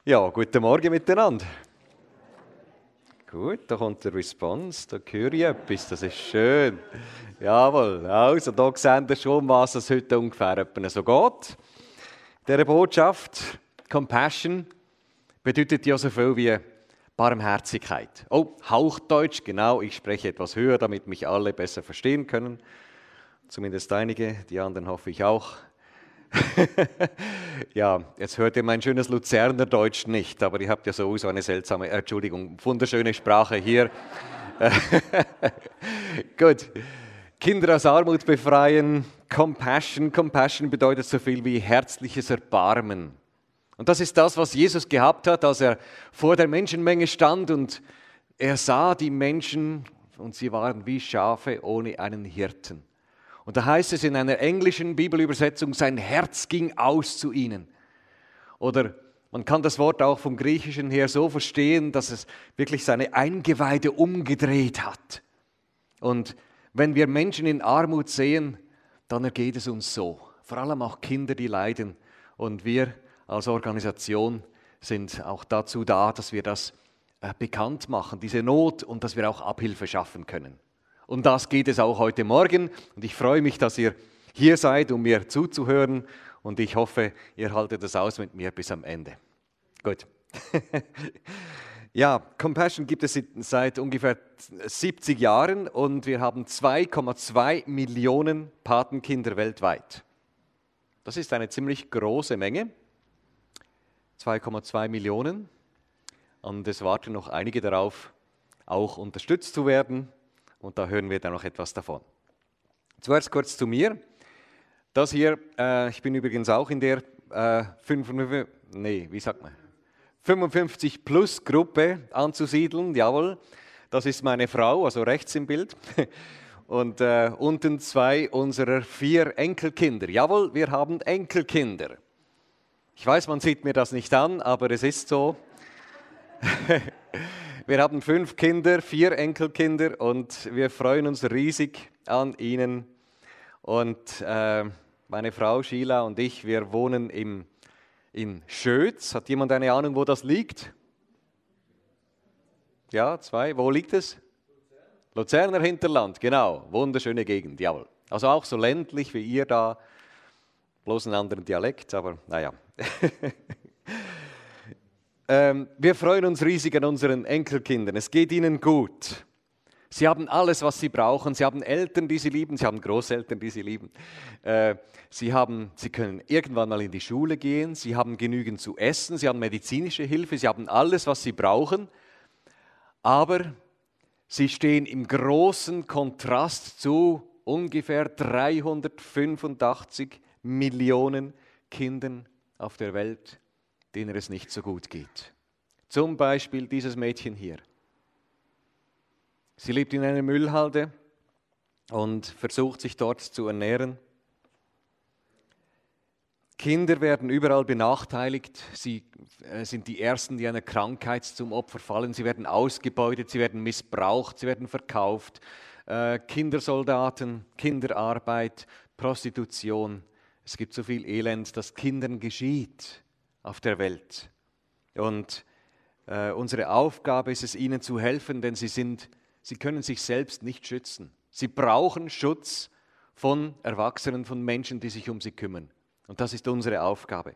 Ja, guten Morgen miteinander. Gut, da kommt der Response, da höre ich etwas, das ist schön. Jawohl, also da sehen wir schon, was es heute ungefähr so geht. Diese Botschaft, Compassion, bedeutet ja so viel wie Barmherzigkeit. Oh, Hauchdeutsch, genau, ich spreche etwas höher, damit mich alle besser verstehen können. Zumindest einige, die anderen hoffe ich auch. Ja, jetzt hört ihr mein schönes Luzerner Deutsch nicht, aber ihr habt ja sowieso eine seltsame, wunderschöne Sprache hier. Gut, Kinder aus Armut befreien, Compassion. Compassion bedeutet so viel wie herzliches Erbarmen. Und das ist das, was Jesus gehabt hat, als er vor der Menschenmenge stand und er sah die Menschen und sie waren wie Schafe ohne einen Hirten. Und da heißt es in einer englischen Bibelübersetzung, sein Herz ging aus zu ihnen. Oder man kann das Wort auch vom Griechischen her so verstehen, dass es wirklich seine Eingeweide umgedreht hat. Und wenn wir Menschen in Armut sehen, dann ergeht es uns so. Vor allem auch Kinder, die leiden. Und wir als Organisation sind auch dazu da, dass wir das bekannt machen, diese Not, und dass wir auch Abhilfe schaffen können. Und das geht es auch heute Morgen. Und ich freue mich, dass ihr hier seid, um mir zuzuhören. Und ich hoffe, ihr haltet es aus mit mir bis am Ende. Gut. Ja, Compassion gibt es seit ungefähr 70 Jahren und wir haben 2,2 Millionen Patenkinder weltweit. Das ist eine ziemlich große Menge. 2,2 Millionen. Und es warten noch einige darauf, auch unterstützt zu werden. Und da hören wir dann noch etwas davon. Zuerst kurz zu mir. Das hier, ich bin übrigens auch in der 55-plus-Gruppe anzusiedeln. Jawohl, das ist meine Frau, also rechts im Bild. Und unten 2 unserer 4 Enkelkinder. Jawohl, wir haben Enkelkinder. Ich weiß, man sieht mir das nicht an, aber es ist so. Wir haben 5 Kinder, 4 Enkelkinder und wir freuen uns riesig an ihnen. Und meine Frau Sheila und ich, wir wohnen in Schötz. Hat jemand eine Ahnung, wo das liegt? Ja, 2. Wo liegt es? Luzerner Hinterland, genau. Wunderschöne Gegend, jawohl. Also auch so ländlich wie ihr da. Bloß einen anderen Dialekt, aber naja. Wir freuen uns riesig an unseren Enkelkindern. Es geht ihnen gut. Sie haben alles, was sie brauchen. Sie haben Eltern, die sie lieben. Sie haben Großeltern, die sie lieben. Sie können irgendwann mal in die Schule gehen. Sie haben genügend zu essen. Sie haben medizinische Hilfe. Sie haben alles, was sie brauchen. Aber sie stehen im großen Kontrast zu ungefähr 385 Millionen Kindern auf der Welt, denen es nicht so gut geht. Zum Beispiel dieses Mädchen hier. Sie lebt in einer Müllhalde und versucht sich dort zu ernähren. Kinder werden überall benachteiligt. Sie sind die Ersten, die einer Krankheit zum Opfer fallen. Sie werden ausgebeutet, sie werden missbraucht, sie werden verkauft. Kindersoldaten, Kinderarbeit, Prostitution. Es gibt so viel Elend, das Kindern geschieht auf der Welt. Und unsere Aufgabe ist es, ihnen zu helfen, denn sie können sich selbst nicht schützen. Sie brauchen Schutz von Erwachsenen, von Menschen, die sich um sie kümmern. Und das ist unsere Aufgabe.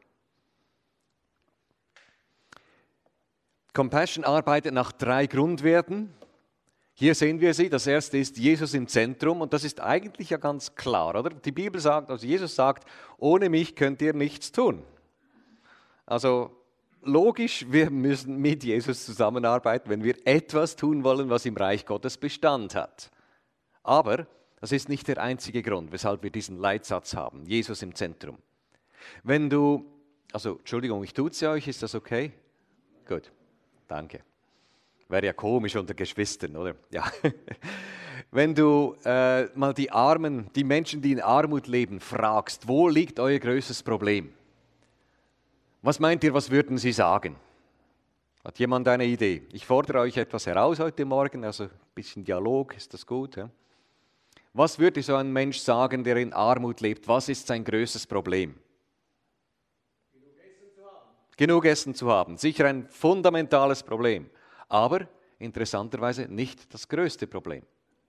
Compassion arbeitet nach 3 Grundwerten. Hier sehen wir sie. Das erste ist Jesus im Zentrum und das ist eigentlich ja ganz klar, oder? Die Bibel sagt, also Jesus sagt, ohne mich könnt ihr nichts tun. Also logisch, wir müssen mit Jesus zusammenarbeiten, wenn wir etwas tun wollen, was im Reich Gottes Bestand hat. Aber das ist nicht der einzige Grund, weshalb wir diesen Leitsatz haben, Jesus im Zentrum. Entschuldigung, ich tut's ja euch, ist das okay? Gut, danke. Wäre ja komisch unter Geschwistern, oder? Ja. Wenn du mal die Menschen, die in Armut leben, fragst, wo liegt euer größtes Problem? Was meint ihr, was würden sie sagen? Hat jemand eine Idee? Ich fordere euch etwas heraus heute Morgen, also ein bisschen Dialog, ist das gut? Ja? Was würde so ein Mensch sagen, der in Armut lebt? Was ist sein größtes Problem? Genug Essen zu haben. genug Essen zu haben. Sicher ein fundamentales Problem, aber interessanterweise nicht das größte Problem.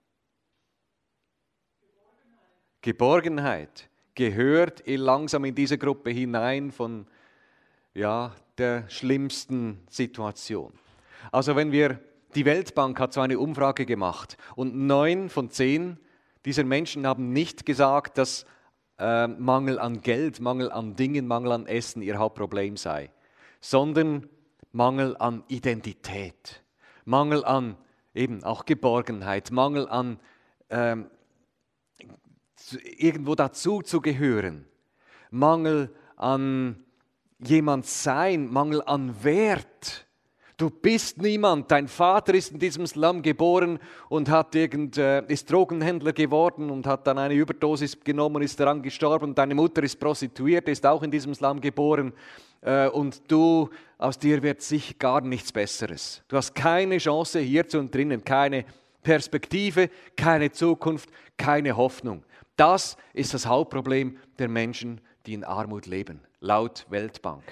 Geborgenheit gehört langsam in diese Gruppe hinein von der schlimmsten Situation. Also die Weltbank hat so eine Umfrage gemacht und 9 von 10 dieser Menschen haben nicht gesagt, dass Mangel an Geld, Mangel an Dingen, Mangel an Essen ihr Hauptproblem sei, sondern Mangel an Identität, Mangel an eben auch Geborgenheit, Mangel an irgendwo dazu zu gehören, Mangel an jemand sein, Mangel an Wert. Du bist niemand, dein Vater ist in diesem Slum geboren und ist Drogenhändler geworden und hat dann eine Überdosis genommen und ist daran gestorben. Deine Mutter ist Prostituierte, ist auch in diesem Slum geboren und aus dir wird sich gar nichts Besseres. Du hast keine Chance hierzu und drinnen, keine Perspektive, keine Zukunft, keine Hoffnung. Das ist das Hauptproblem der Menschen, die in Armut leben, laut Weltbank.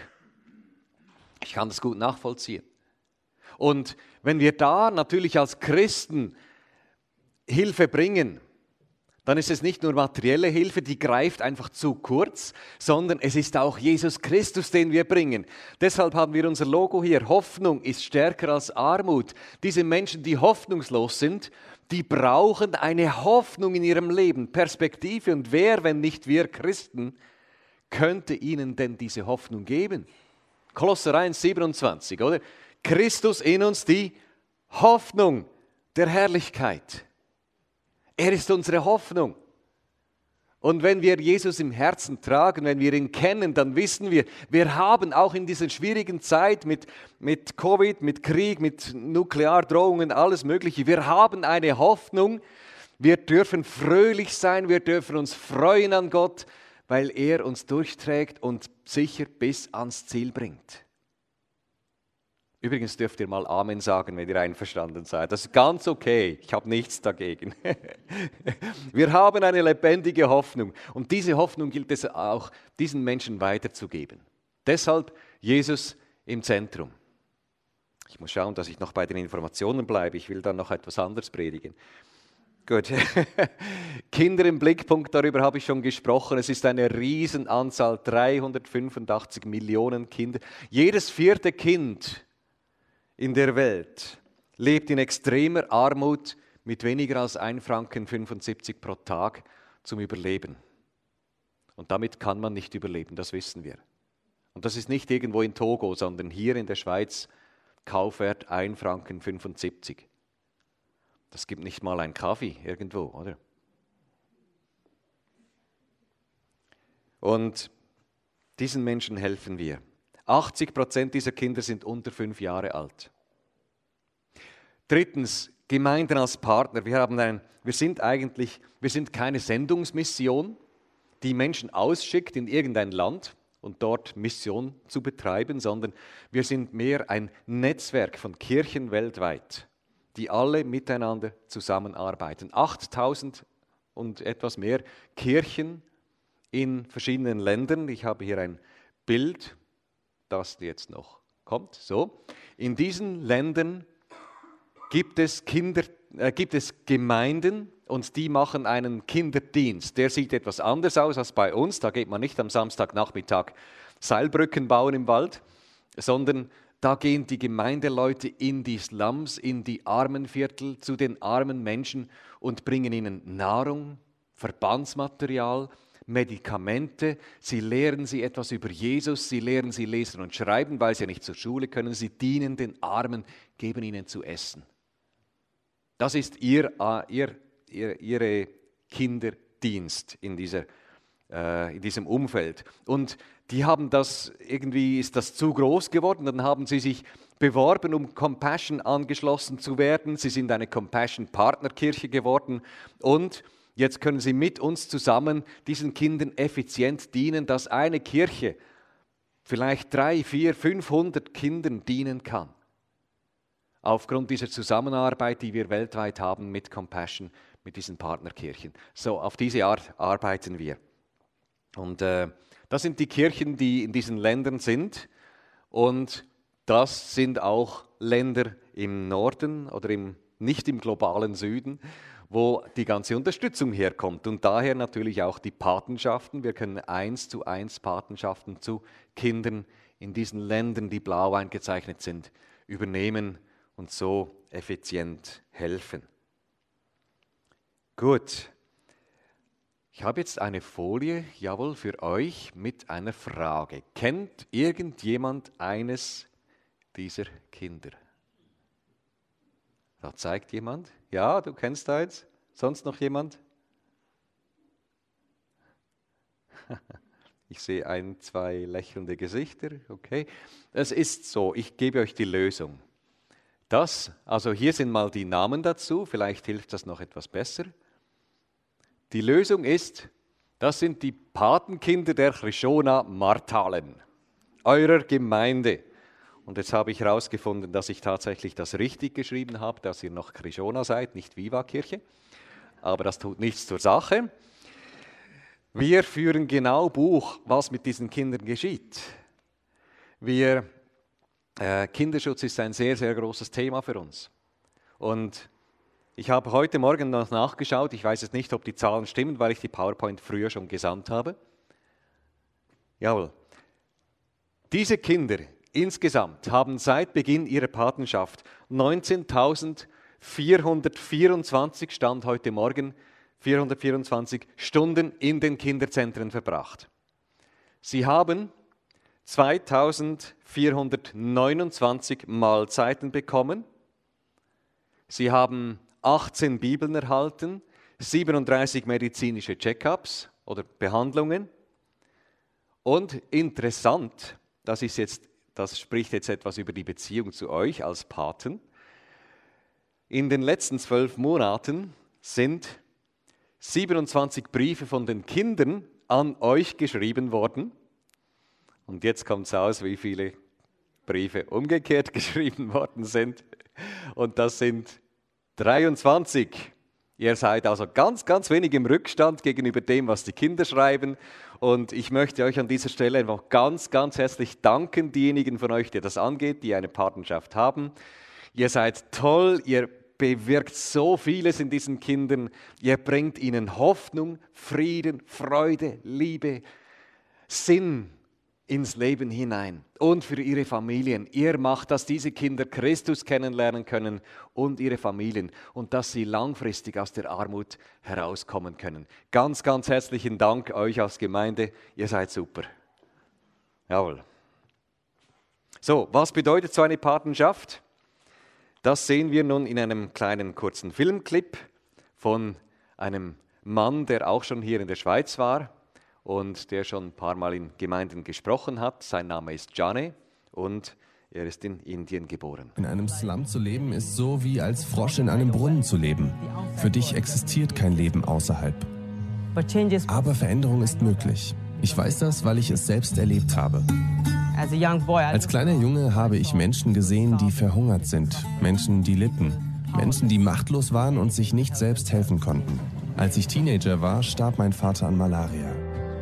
Ich kann das gut nachvollziehen. Und wenn wir da natürlich als Christen Hilfe bringen, dann ist es nicht nur materielle Hilfe, die greift einfach zu kurz, sondern es ist auch Jesus Christus, den wir bringen. Deshalb haben wir unser Logo hier. Hoffnung ist stärker als Armut. Diese Menschen, die hoffnungslos sind, die brauchen eine Hoffnung in ihrem Leben, Perspektive. Und wer, wenn nicht wir Christen, könnte ihnen denn diese Hoffnung geben? Kolosser 1, 27, oder? Christus in uns, die Hoffnung der Herrlichkeit. Er ist unsere Hoffnung. Und wenn wir Jesus im Herzen tragen, wenn wir ihn kennen, dann wissen wir haben auch in dieser schwierigen Zeit mit Covid, mit Krieg, mit Nukleardrohungen, alles Mögliche, wir haben eine Hoffnung. Wir dürfen fröhlich sein, wir dürfen uns freuen an Gott, weil er uns durchträgt und sicher bis ans Ziel bringt. Übrigens dürft ihr mal Amen sagen, wenn ihr einverstanden seid. Das ist ganz okay, ich habe nichts dagegen. Wir haben eine lebendige Hoffnung und diese Hoffnung gilt es auch, diesen Menschen weiterzugeben. Deshalb Jesus im Zentrum. Ich muss schauen, dass ich noch bei den Informationen bleibe, ich will dann noch etwas anderes predigen. Gut, Kinder im Blickpunkt, darüber habe ich schon gesprochen. Es ist eine Riesenanzahl, 385 Millionen Kinder. Jedes 4. Kind in der Welt lebt in extremer Armut mit weniger als 1,75 Franken pro Tag zum Überleben. Und damit kann man nicht überleben, das wissen wir. Und das ist nicht irgendwo in Togo, sondern hier in der Schweiz, Kaufwert 1,75 Franken. Das gibt nicht mal einen Kaffee irgendwo, oder? Und diesen Menschen helfen wir. 80% dieser Kinder sind unter 5 Jahre alt. Drittens, Gemeinden als Partner. Wir sind keine Sendungsmission, die Menschen ausschickt in irgendein Land und dort Mission zu betreiben, sondern wir sind mehr ein Netzwerk von Kirchen weltweit, die alle miteinander zusammenarbeiten. 8000 und etwas mehr Kirchen in verschiedenen Ländern. Ich habe hier ein Bild, das jetzt noch kommt. So. In diesen Ländern gibt es Gemeinden und die machen einen Kinderdienst. Der sieht etwas anders aus als bei uns. Da geht man nicht am Samstagnachmittag Seilbrücken bauen im Wald, sondern da gehen die Gemeindeleute in die Slums, in die Armenviertel, zu den armen Menschen und bringen ihnen Nahrung, Verbandsmaterial, Medikamente, sie lehren sie etwas über Jesus, sie lehren sie lesen und schreiben, weil sie nicht zur Schule können, sie dienen den Armen, geben ihnen zu essen. Das ist ihre Kinderdienst in diesem Umfeld. Und die haben das, irgendwie ist das zu groß geworden, dann haben sie sich beworben, um Compassion angeschlossen zu werden. Sie sind eine Compassion-Partnerkirche geworden und jetzt können sie mit uns zusammen diesen Kindern effizient dienen, dass eine Kirche vielleicht 300, 400, 500 Kindern dienen kann. Aufgrund dieser Zusammenarbeit, die wir weltweit haben mit Compassion, mit diesen Partnerkirchen. So, auf diese Art arbeiten wir. Und das sind die Kirchen, die in diesen Ländern sind. Und das sind auch Länder im Norden oder nicht im globalen Süden, wo die ganze Unterstützung herkommt. Und daher natürlich auch die Patenschaften. Wir können 1:1 Patenschaften zu Kindern in diesen Ländern, die blau eingezeichnet sind, übernehmen und so effizient helfen. Gut. Ich habe jetzt eine Folie, jawohl, für euch mit einer Frage. Kennt irgendjemand eines dieser Kinder? Da zeigt jemand. Ja, du kennst eins. Sonst noch jemand? Ich sehe 1, 2 lächelnde Gesichter. Okay. Es ist so, ich gebe euch die Lösung. Also hier sind mal die Namen dazu. Vielleicht hilft das noch etwas besser. Die Lösung ist, das sind die Patenkinder der Krishona Martalen, eurer Gemeinde. Und jetzt habe ich herausgefunden, dass ich tatsächlich das richtig geschrieben habe, dass ihr noch Krishona seid, nicht Viva-Kirche. Aber das tut nichts zur Sache. Wir führen genau Buch, was mit diesen Kindern geschieht. Kinderschutz ist ein sehr, sehr großes Thema für uns. Und ich habe heute Morgen noch nachgeschaut, ich weiß jetzt nicht, ob die Zahlen stimmen, weil ich die PowerPoint früher schon gesandt habe. Jawohl. Diese Kinder insgesamt haben seit Beginn ihrer Patenschaft 19.424, Stand heute Morgen, 424 Stunden in den Kinderzentren verbracht. Sie haben 2.429 Mahlzeiten bekommen. Sie haben 18 Bibeln erhalten, 37 medizinische Check-ups oder Behandlungen. Und interessant, das spricht jetzt etwas über die Beziehung zu euch als Paten. In den letzten 12 Monaten sind 27 Briefe von den Kindern an euch geschrieben worden. Und jetzt kommt es aus, wie viele Briefe umgekehrt geschrieben worden sind. Und das sind 23. Ihr seid also ganz, ganz wenig im Rückstand gegenüber dem, was die Kinder schreiben. Und ich möchte euch an dieser Stelle einfach ganz, ganz herzlich danken, diejenigen von euch, die das angeht, die eine Patenschaft haben. Ihr seid toll, ihr bewirkt so vieles in diesen Kindern. Ihr bringt ihnen Hoffnung, Frieden, Freude, Liebe, Sinn ins Leben hinein und für ihre Familien. Ihr macht, dass diese Kinder Christus kennenlernen können und ihre Familien und dass sie langfristig aus der Armut herauskommen können. Ganz, ganz herzlichen Dank euch als Gemeinde. Ihr seid super. Jawohl. So, was bedeutet so eine Patenschaft? Das sehen wir nun in einem kleinen kurzen Filmclip von einem Mann, der auch schon hier in der Schweiz war und der schon ein paar Mal in Gemeinden gesprochen hat. Sein Name ist Jane und er ist in Indien geboren. In einem Slum zu leben ist so wie als Frosch in einem Brunnen zu leben. Für dich existiert kein Leben außerhalb. Aber Veränderung ist möglich. Ich weiß das, weil ich es selbst erlebt habe. Als kleiner Junge habe ich Menschen gesehen, die verhungert sind, Menschen, die litten, Menschen, die machtlos waren und sich nicht selbst helfen konnten. Als ich Teenager war, starb mein Vater an Malaria.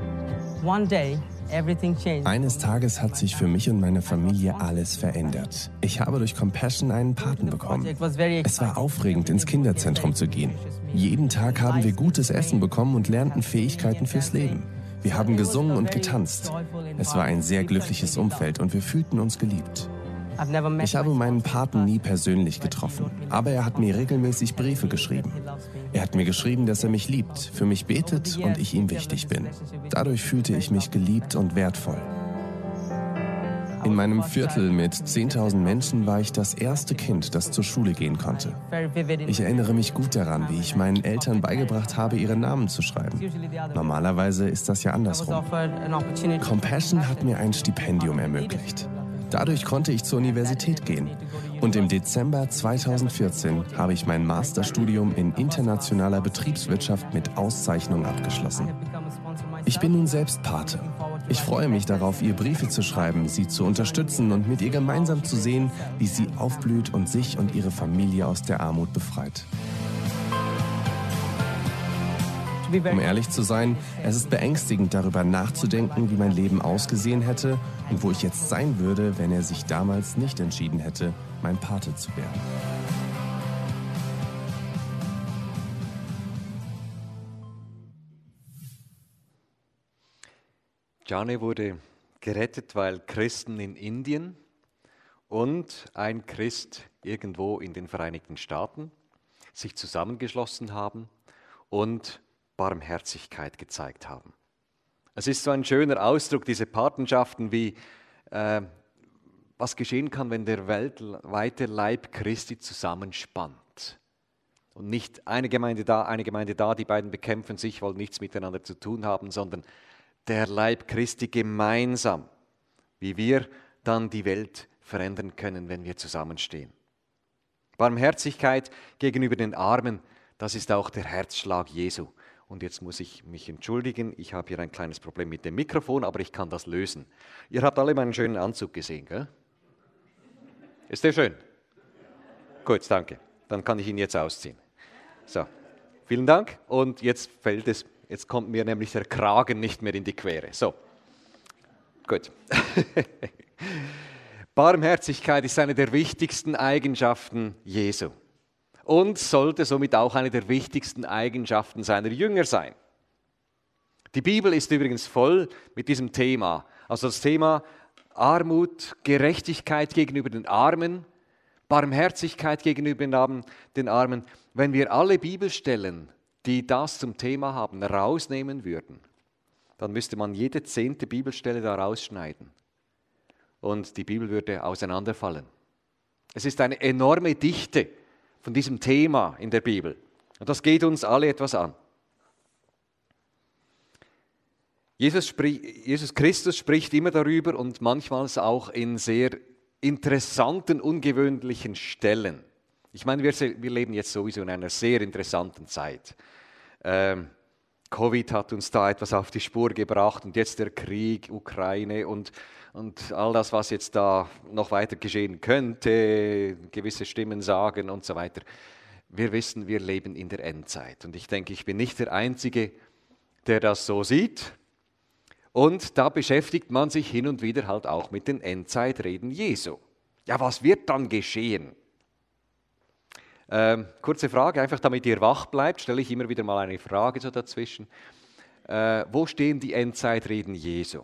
Eines Tages hat sich für mich und meine Familie alles verändert. Ich habe durch Compassion einen Paten bekommen. Es war aufregend, ins Kinderzentrum zu gehen. Jeden Tag haben wir gutes Essen bekommen und lernten Fähigkeiten fürs Leben. Wir haben gesungen und getanzt. Es war ein sehr glückliches Umfeld und wir fühlten uns geliebt. Ich habe meinen Paten nie persönlich getroffen, aber er hat mir regelmäßig Briefe geschrieben. Er hat mir geschrieben, dass er mich liebt, für mich betet und ich ihm wichtig bin. Dadurch fühlte ich mich geliebt und wertvoll. In meinem Viertel mit 10.000 Menschen war ich das erste Kind, das zur Schule gehen konnte. Ich erinnere mich gut daran, wie ich meinen Eltern beigebracht habe, ihre Namen zu schreiben. Normalerweise ist das ja andersrum. Compassion hat mir ein Stipendium ermöglicht. Dadurch konnte ich zur Universität gehen. Und im Dezember 2014 habe ich mein Masterstudium in internationaler Betriebswirtschaft mit Auszeichnung abgeschlossen. Ich bin nun selbst Pate. Ich freue mich darauf, ihr Briefe zu schreiben, sie zu unterstützen und mit ihr gemeinsam zu sehen, wie sie aufblüht und sich und ihre Familie aus der Armut befreit. Um ehrlich zu sein, es ist beängstigend, darüber nachzudenken, wie mein Leben ausgesehen hätte und wo ich jetzt sein würde, wenn er sich damals nicht entschieden hätte, mein Pate zu werden. Gianni wurde gerettet, weil Christen in Indien und ein Christ irgendwo in den Vereinigten Staaten sich zusammengeschlossen haben und Barmherzigkeit gezeigt haben. Es ist so ein schöner Ausdruck, diese Patenschaften, wie was geschehen kann, wenn der weltweite Leib Christi zusammenspannt. Und nicht eine Gemeinde da, die beiden bekämpfen sich, wollen nichts miteinander zu tun haben, sondern der Leib Christi gemeinsam, wie wir dann die Welt verändern können, wenn wir zusammenstehen. Barmherzigkeit gegenüber den Armen, das ist auch der Herzschlag Jesu. Und jetzt muss ich mich entschuldigen, ich habe hier ein kleines Problem mit dem Mikrofon, aber ich kann das lösen. Ihr habt alle meinen schönen Anzug gesehen, gell? Ist der schön? Gut, danke. Dann kann ich ihn jetzt ausziehen. So, vielen Dank. Und jetzt kommt mir nämlich der Kragen nicht mehr in die Quere. So, gut. Barmherzigkeit ist eine der wichtigsten Eigenschaften Jesu und sollte somit auch eine der wichtigsten Eigenschaften seiner Jünger sein. Die Bibel ist übrigens voll mit diesem Thema. Also das Thema Armut, Gerechtigkeit gegenüber den Armen, Barmherzigkeit gegenüber den Armen. Wenn wir alle Bibelstellen, die das zum Thema haben, rausnehmen würden, dann müsste man jede 10. Bibelstelle da rausschneiden. Und die Bibel würde auseinanderfallen. Es ist eine enorme Dichte von diesem Thema in der Bibel. Und das geht uns alle etwas an. Jesus Christus spricht immer darüber und manchmal auch in sehr interessanten, ungewöhnlichen Stellen. Ich meine, wir leben jetzt sowieso in einer sehr interessanten Zeit. Covid hat uns da etwas auf die Spur gebracht und jetzt der Krieg, Ukraine und all das, was jetzt da noch weiter geschehen könnte, gewisse Stimmen sagen und so weiter. Wir wissen, wir leben in der Endzeit. Und ich denke, ich bin nicht der Einzige, der das so sieht. Und da beschäftigt man sich hin und wieder halt auch mit den Endzeitreden Jesu. Ja, was wird dann geschehen? Kurze Frage, einfach damit ihr wach bleibt, stelle ich immer wieder mal eine Frage so dazwischen. Wo stehen die Endzeitreden Jesu?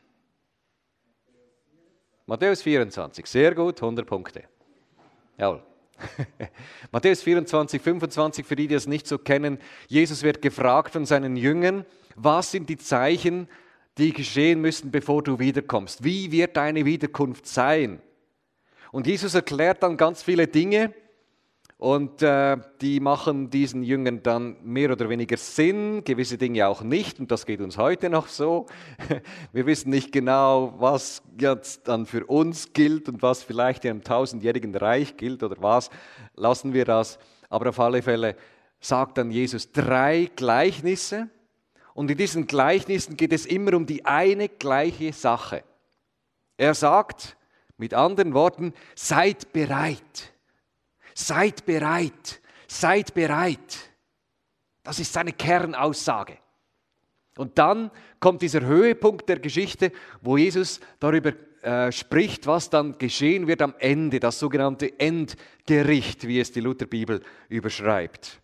Matthäus 24, sehr gut, 100 Punkte. Jawohl. Matthäus 24, 25, für die, die es nicht so kennen, Jesus wird gefragt von seinen Jüngern, was sind die Zeichen, die geschehen müssen, bevor du wiederkommst? Wie wird deine Wiederkunft sein? Und Jesus erklärt dann ganz viele Dinge und die machen diesen Jüngern dann mehr oder weniger Sinn, gewisse Dinge auch nicht und das geht uns heute noch so. Wir wissen nicht genau, was jetzt dann für uns gilt und was vielleicht in einem 1000-jährigen Reich gilt oder was, lassen wir das. Aber auf alle Fälle sagt dann Jesus 3 Gleichnisse und in diesen Gleichnissen geht es immer um die eine gleiche Sache. Er sagt mit anderen Worten, seid bereit. Seid bereit, seid bereit. Das ist seine Kernaussage. Und dann kommt dieser Höhepunkt der Geschichte, wo Jesus darüber spricht, was dann geschehen wird am Ende, das sogenannte Endgericht, wie es die Lutherbibel überschreibt.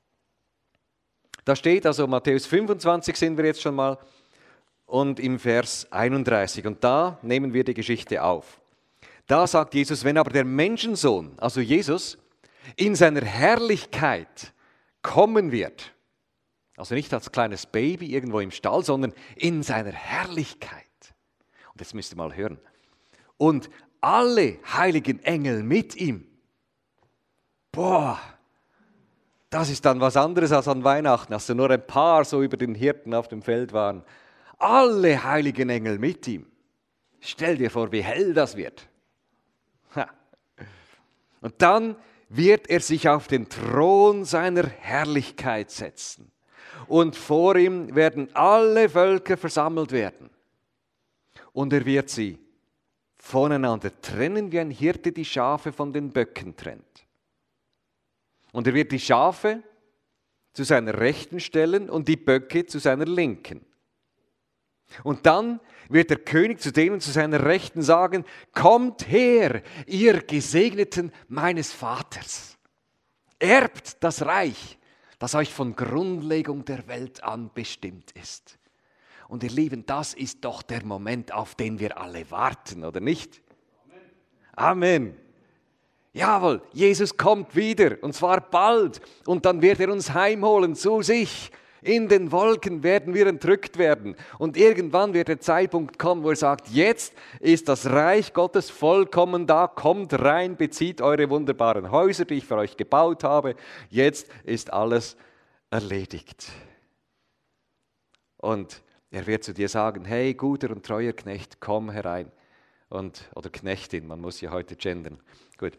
Da steht also Matthäus 25 sind wir jetzt schon mal und im Vers 31 und da nehmen wir die Geschichte auf. Da sagt Jesus, wenn aber der Menschensohn, also Jesus, in seiner Herrlichkeit kommen wird, also nicht als kleines Baby irgendwo im Stall, sondern in seiner Herrlichkeit. Und jetzt müsst ihr mal hören. Und alle heiligen Engel mit ihm. Boah, das ist dann was anderes als an Weihnachten, als nur ein paar so über den Hirten auf dem Feld waren. Alle heiligen Engel mit ihm. Stell dir vor, wie hell das wird. Und dann wird er sich auf den Thron seiner Herrlichkeit setzen. Und vor ihm werden alle Völker versammelt werden. Und er wird sie voneinander trennen, wie ein Hirte die Schafe von den Böcken trennt. Und er wird die Schafe zu seiner Rechten stellen und die Böcke zu seiner Linken. Und dann wird der König zu denen zu seiner Rechten sagen, kommt her, ihr Gesegneten meines Vaters. Erbt das Reich, das euch von Grundlegung der Welt an bestimmt ist. Und ihr Lieben, das ist doch der Moment, auf den wir alle warten, oder nicht? Amen. Jawohl, Jesus kommt wieder, und zwar bald. Und dann wird er uns heimholen zu sich. In den Wolken werden wir entrückt werden. Und irgendwann wird der Zeitpunkt kommen, wo er sagt, jetzt ist das Reich Gottes vollkommen da. Kommt rein, bezieht eure wunderbaren Häuser, die ich für euch gebaut habe. Jetzt ist alles erledigt. Und er wird zu dir sagen, hey, guter und treuer Knecht, komm herein. Oder Knechtin, man muss ja heute gendern. Gut.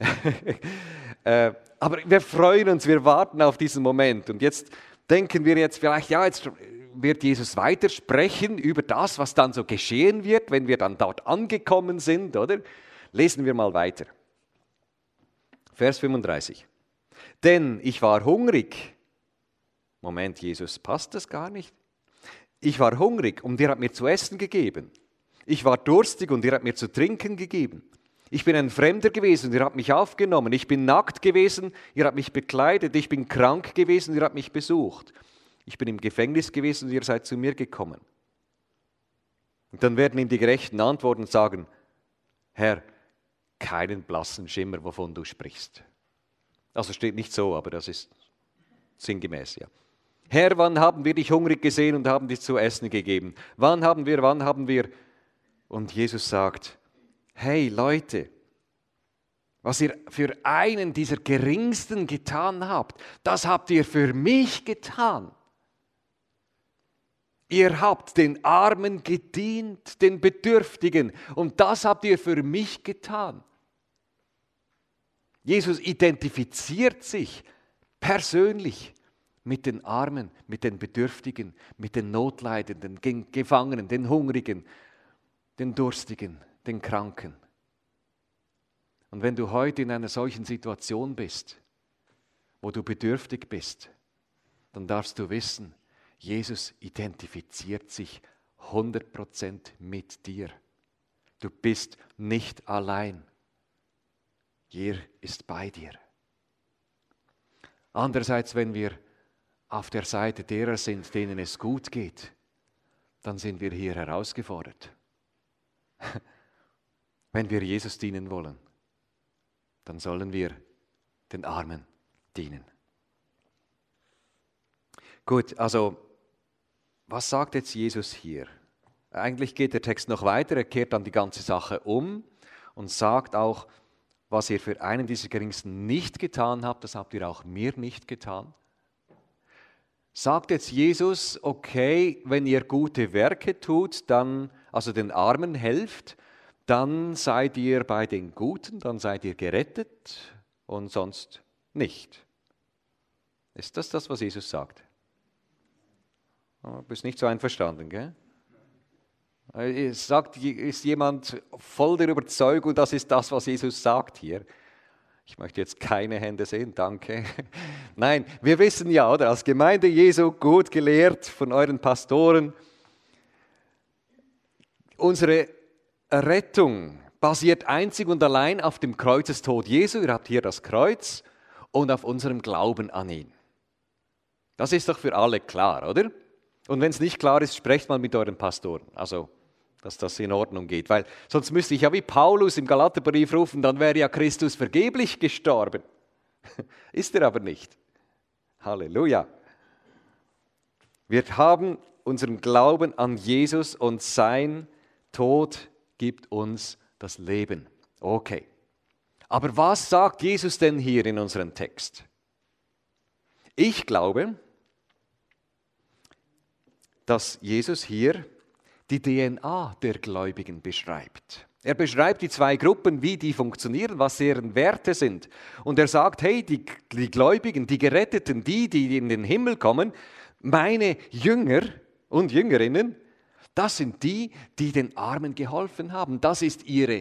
Aber wir freuen uns, wir warten auf diesen Moment. Und jetzt denken wir jetzt vielleicht, ja, jetzt wird Jesus weitersprechen über das, was dann so geschehen wird, wenn wir dann dort angekommen sind, oder? Lesen wir mal weiter. Vers 35. Denn ich war hungrig. Moment, Jesus, passt das gar nicht? Ich war hungrig und ihr habt mir zu essen gegeben. Ich war durstig und ihr habt mir zu trinken gegeben. Ich bin ein Fremder gewesen und ihr habt mich aufgenommen. Ich bin nackt gewesen, ihr habt mich bekleidet. Ich bin krank gewesen und ihr habt mich besucht. Ich bin im Gefängnis gewesen und ihr seid zu mir gekommen. Und dann werden ihm die Gerechten antworten und sagen, Herr, keinen blassen Schimmer, wovon du sprichst. Also steht nicht so, aber das ist sinngemäß, ja. Herr, wann haben wir dich hungrig gesehen und haben dich zu essen gegeben? Wann haben wir? Und Jesus sagt, hey Leute, was ihr für einen dieser Geringsten getan habt, das habt ihr für mich getan. Ihr habt den Armen gedient, den Bedürftigen, und das habt ihr für mich getan. Jesus identifiziert sich persönlich mit den Armen, mit den Bedürftigen, mit den Notleidenden, den Gefangenen, den Hungrigen, den Durstigen, den Kranken. Und wenn du heute in einer solchen Situation bist, wo du bedürftig bist, dann darfst du wissen, Jesus identifiziert sich 100% mit dir. Du bist nicht allein. Er ist bei dir. Andererseits, wenn wir auf der Seite derer sind, denen es gut geht, dann sind wir hier herausgefordert. Wenn wir Jesus dienen wollen, dann sollen wir den Armen dienen. Gut, also was sagt jetzt Jesus hier? Eigentlich geht der Text noch weiter, er kehrt dann die ganze Sache um und sagt auch, was ihr für einen dieser Geringsten nicht getan habt, das habt ihr auch mir nicht getan. Sagt jetzt Jesus, okay, wenn ihr gute Werke tut, dann, also den Armen helft, dann seid ihr bei den Guten, dann seid ihr gerettet und sonst nicht. Ist das, was Jesus sagt? Du bist nicht so einverstanden, gell? Ist jemand voll der Überzeugung, das ist das, was Jesus sagt hier? Ich möchte jetzt keine Hände sehen, danke. Nein, wir wissen ja, oder, als Gemeinde Jesu, gut gelehrt von euren Pastoren, unsere Rettung basiert einzig und allein auf dem Kreuzestod Jesu. Ihr habt hier das Kreuz und auf unserem Glauben an ihn. Das ist doch für alle klar, oder? Und wenn es nicht klar ist, sprecht mal mit euren Pastoren, also dass das in Ordnung geht. Weil sonst müsste ich ja wie Paulus im Galaterbrief rufen, dann wäre ja Christus vergeblich gestorben. Ist er aber nicht. Halleluja. Wir haben unseren Glauben an Jesus und sein Tod gibt uns das Leben. Okay. Aber was sagt Jesus denn hier in unserem Text? Ich glaube, dass Jesus hier die DNA der Gläubigen beschreibt. Er beschreibt die zwei Gruppen, wie die funktionieren, was deren Werte sind. Und er sagt, hey, die Gläubigen, die Geretteten, die in den Himmel kommen, meine Jünger und Jüngerinnen, das sind die den Armen geholfen haben. Das ist ihre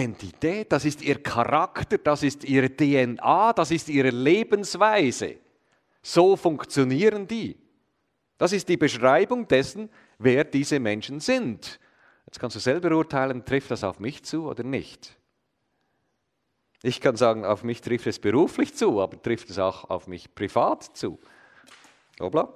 Identität, das ist ihr Charakter, das ist ihre DNA, das ist ihre Lebensweise. So funktionieren die. Das ist die Beschreibung dessen, wer diese Menschen sind. Jetzt kannst du selber urteilen, trifft das auf mich zu oder nicht. Ich kann sagen, auf mich trifft es beruflich zu, aber trifft es auch auf mich privat zu. Obla.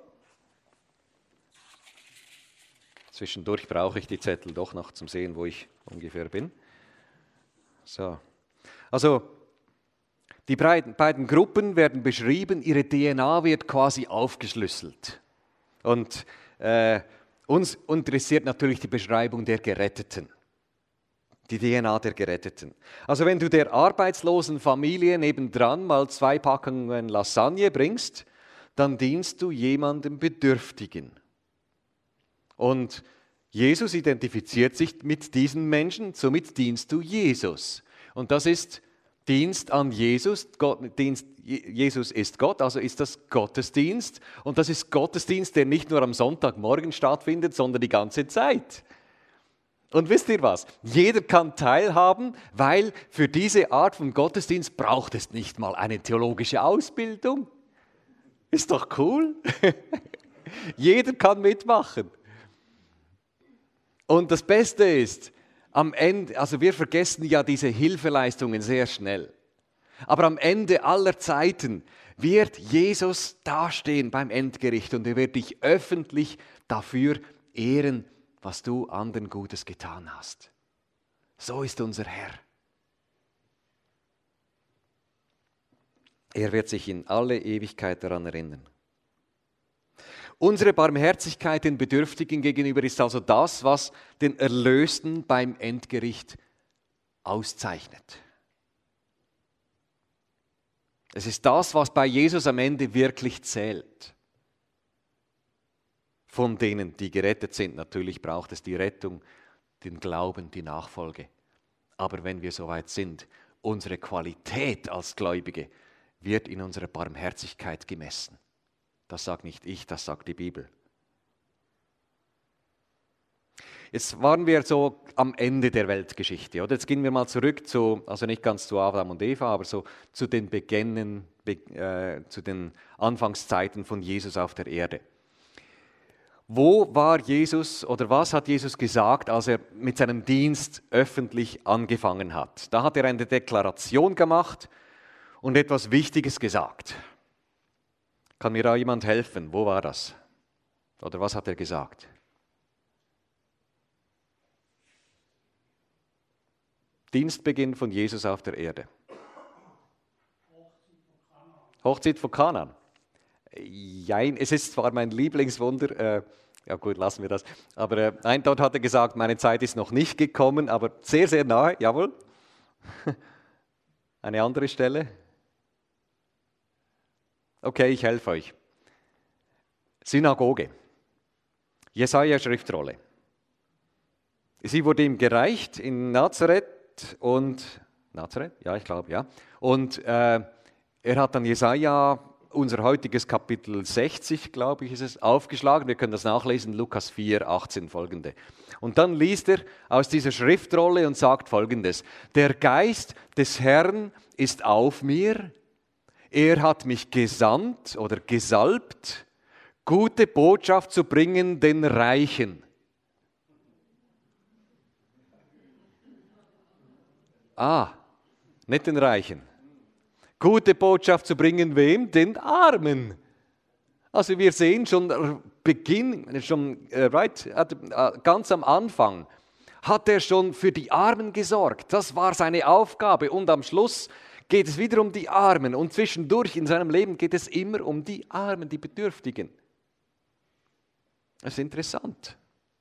Zwischendurch brauche ich die Zettel doch noch zum Sehen, wo ich ungefähr bin. So. Also, die beiden Gruppen werden beschrieben, ihre DNA wird quasi aufgeschlüsselt. Und uns interessiert natürlich die Beschreibung der Geretteten. Die DNA der Geretteten. Also wenn du der arbeitslosen Familie nebendran mal 2 Packungen Lasagne bringst, dann dienst du jemandem Bedürftigen. Und Jesus identifiziert sich mit diesen Menschen, somit dienst du Jesus. Und das ist Dienst an Jesus. Jesus ist Gott, also ist das Gottesdienst. Und das ist Gottesdienst, der nicht nur am Sonntagmorgen stattfindet, sondern die ganze Zeit. Und wisst ihr was? Jeder kann teilhaben, weil für diese Art von Gottesdienst braucht es nicht mal eine theologische Ausbildung. Ist doch cool. Jeder kann mitmachen. Und das Beste ist, am Ende, also wir vergessen ja diese Hilfeleistungen sehr schnell. Aber am Ende aller Zeiten wird Jesus dastehen beim Endgericht und er wird dich öffentlich dafür ehren, was du anderen Gutes getan hast. So ist unser Herr. Er wird sich in alle Ewigkeit daran erinnern. Unsere Barmherzigkeit den Bedürftigen gegenüber ist also das, was den Erlösten beim Endgericht auszeichnet. Es ist das, was bei Jesus am Ende wirklich zählt. Von denen, die gerettet sind, natürlich braucht es die Rettung, den Glauben, die Nachfolge. Aber wenn wir soweit sind, unsere Qualität als Gläubige wird in unserer Barmherzigkeit gemessen. Das sagt nicht ich, das sagt die Bibel. Jetzt waren wir so am Ende der Weltgeschichte, oder? Jetzt gehen wir mal zurück zu, also nicht ganz zu Adam und Eva, aber so zu den zu den Anfangszeiten von Jesus auf der Erde. Wo war Jesus oder was hat Jesus gesagt, als er mit seinem Dienst öffentlich angefangen hat? Da hat er eine Deklaration gemacht und etwas Wichtiges gesagt. Kann mir da jemand helfen? Wo war das? Oder was hat er gesagt? Dienstbeginn von Jesus auf der Erde. Hochzeit von Kanaan. Jein, es ist zwar mein Lieblingswunder, ja gut, lassen wir das, aber nein, dort hat er gesagt, meine Zeit ist noch nicht gekommen, aber sehr, sehr nahe, jawohl. Eine andere Stelle? Okay, ich helfe euch. Synagoge. Jesaja-Schriftrolle. Sie wurde ihm gereicht in Nazareth und, Nazareth? Ja, ich glaube, ja. Und er hat dann Jesaja, unser heutiges Kapitel 60, glaube ich, ist es, aufgeschlagen. Wir können das nachlesen, Lukas 4, 18 folgende. Und dann liest er aus dieser Schriftrolle und sagt Folgendes: Der Geist des Herrn ist auf mir, er hat mich gesandt oder gesalbt, gute Botschaft zu bringen den Reichen. Nicht den Reichen. Gute Botschaft zu bringen, wem? Den Armen. Also wir sehen schon ganz am Anfang hat er schon für die Armen gesorgt. Das war seine Aufgabe und am Schluss geht es wieder um die Armen und zwischendurch in seinem Leben geht es immer um die Armen, die Bedürftigen. Das ist interessant.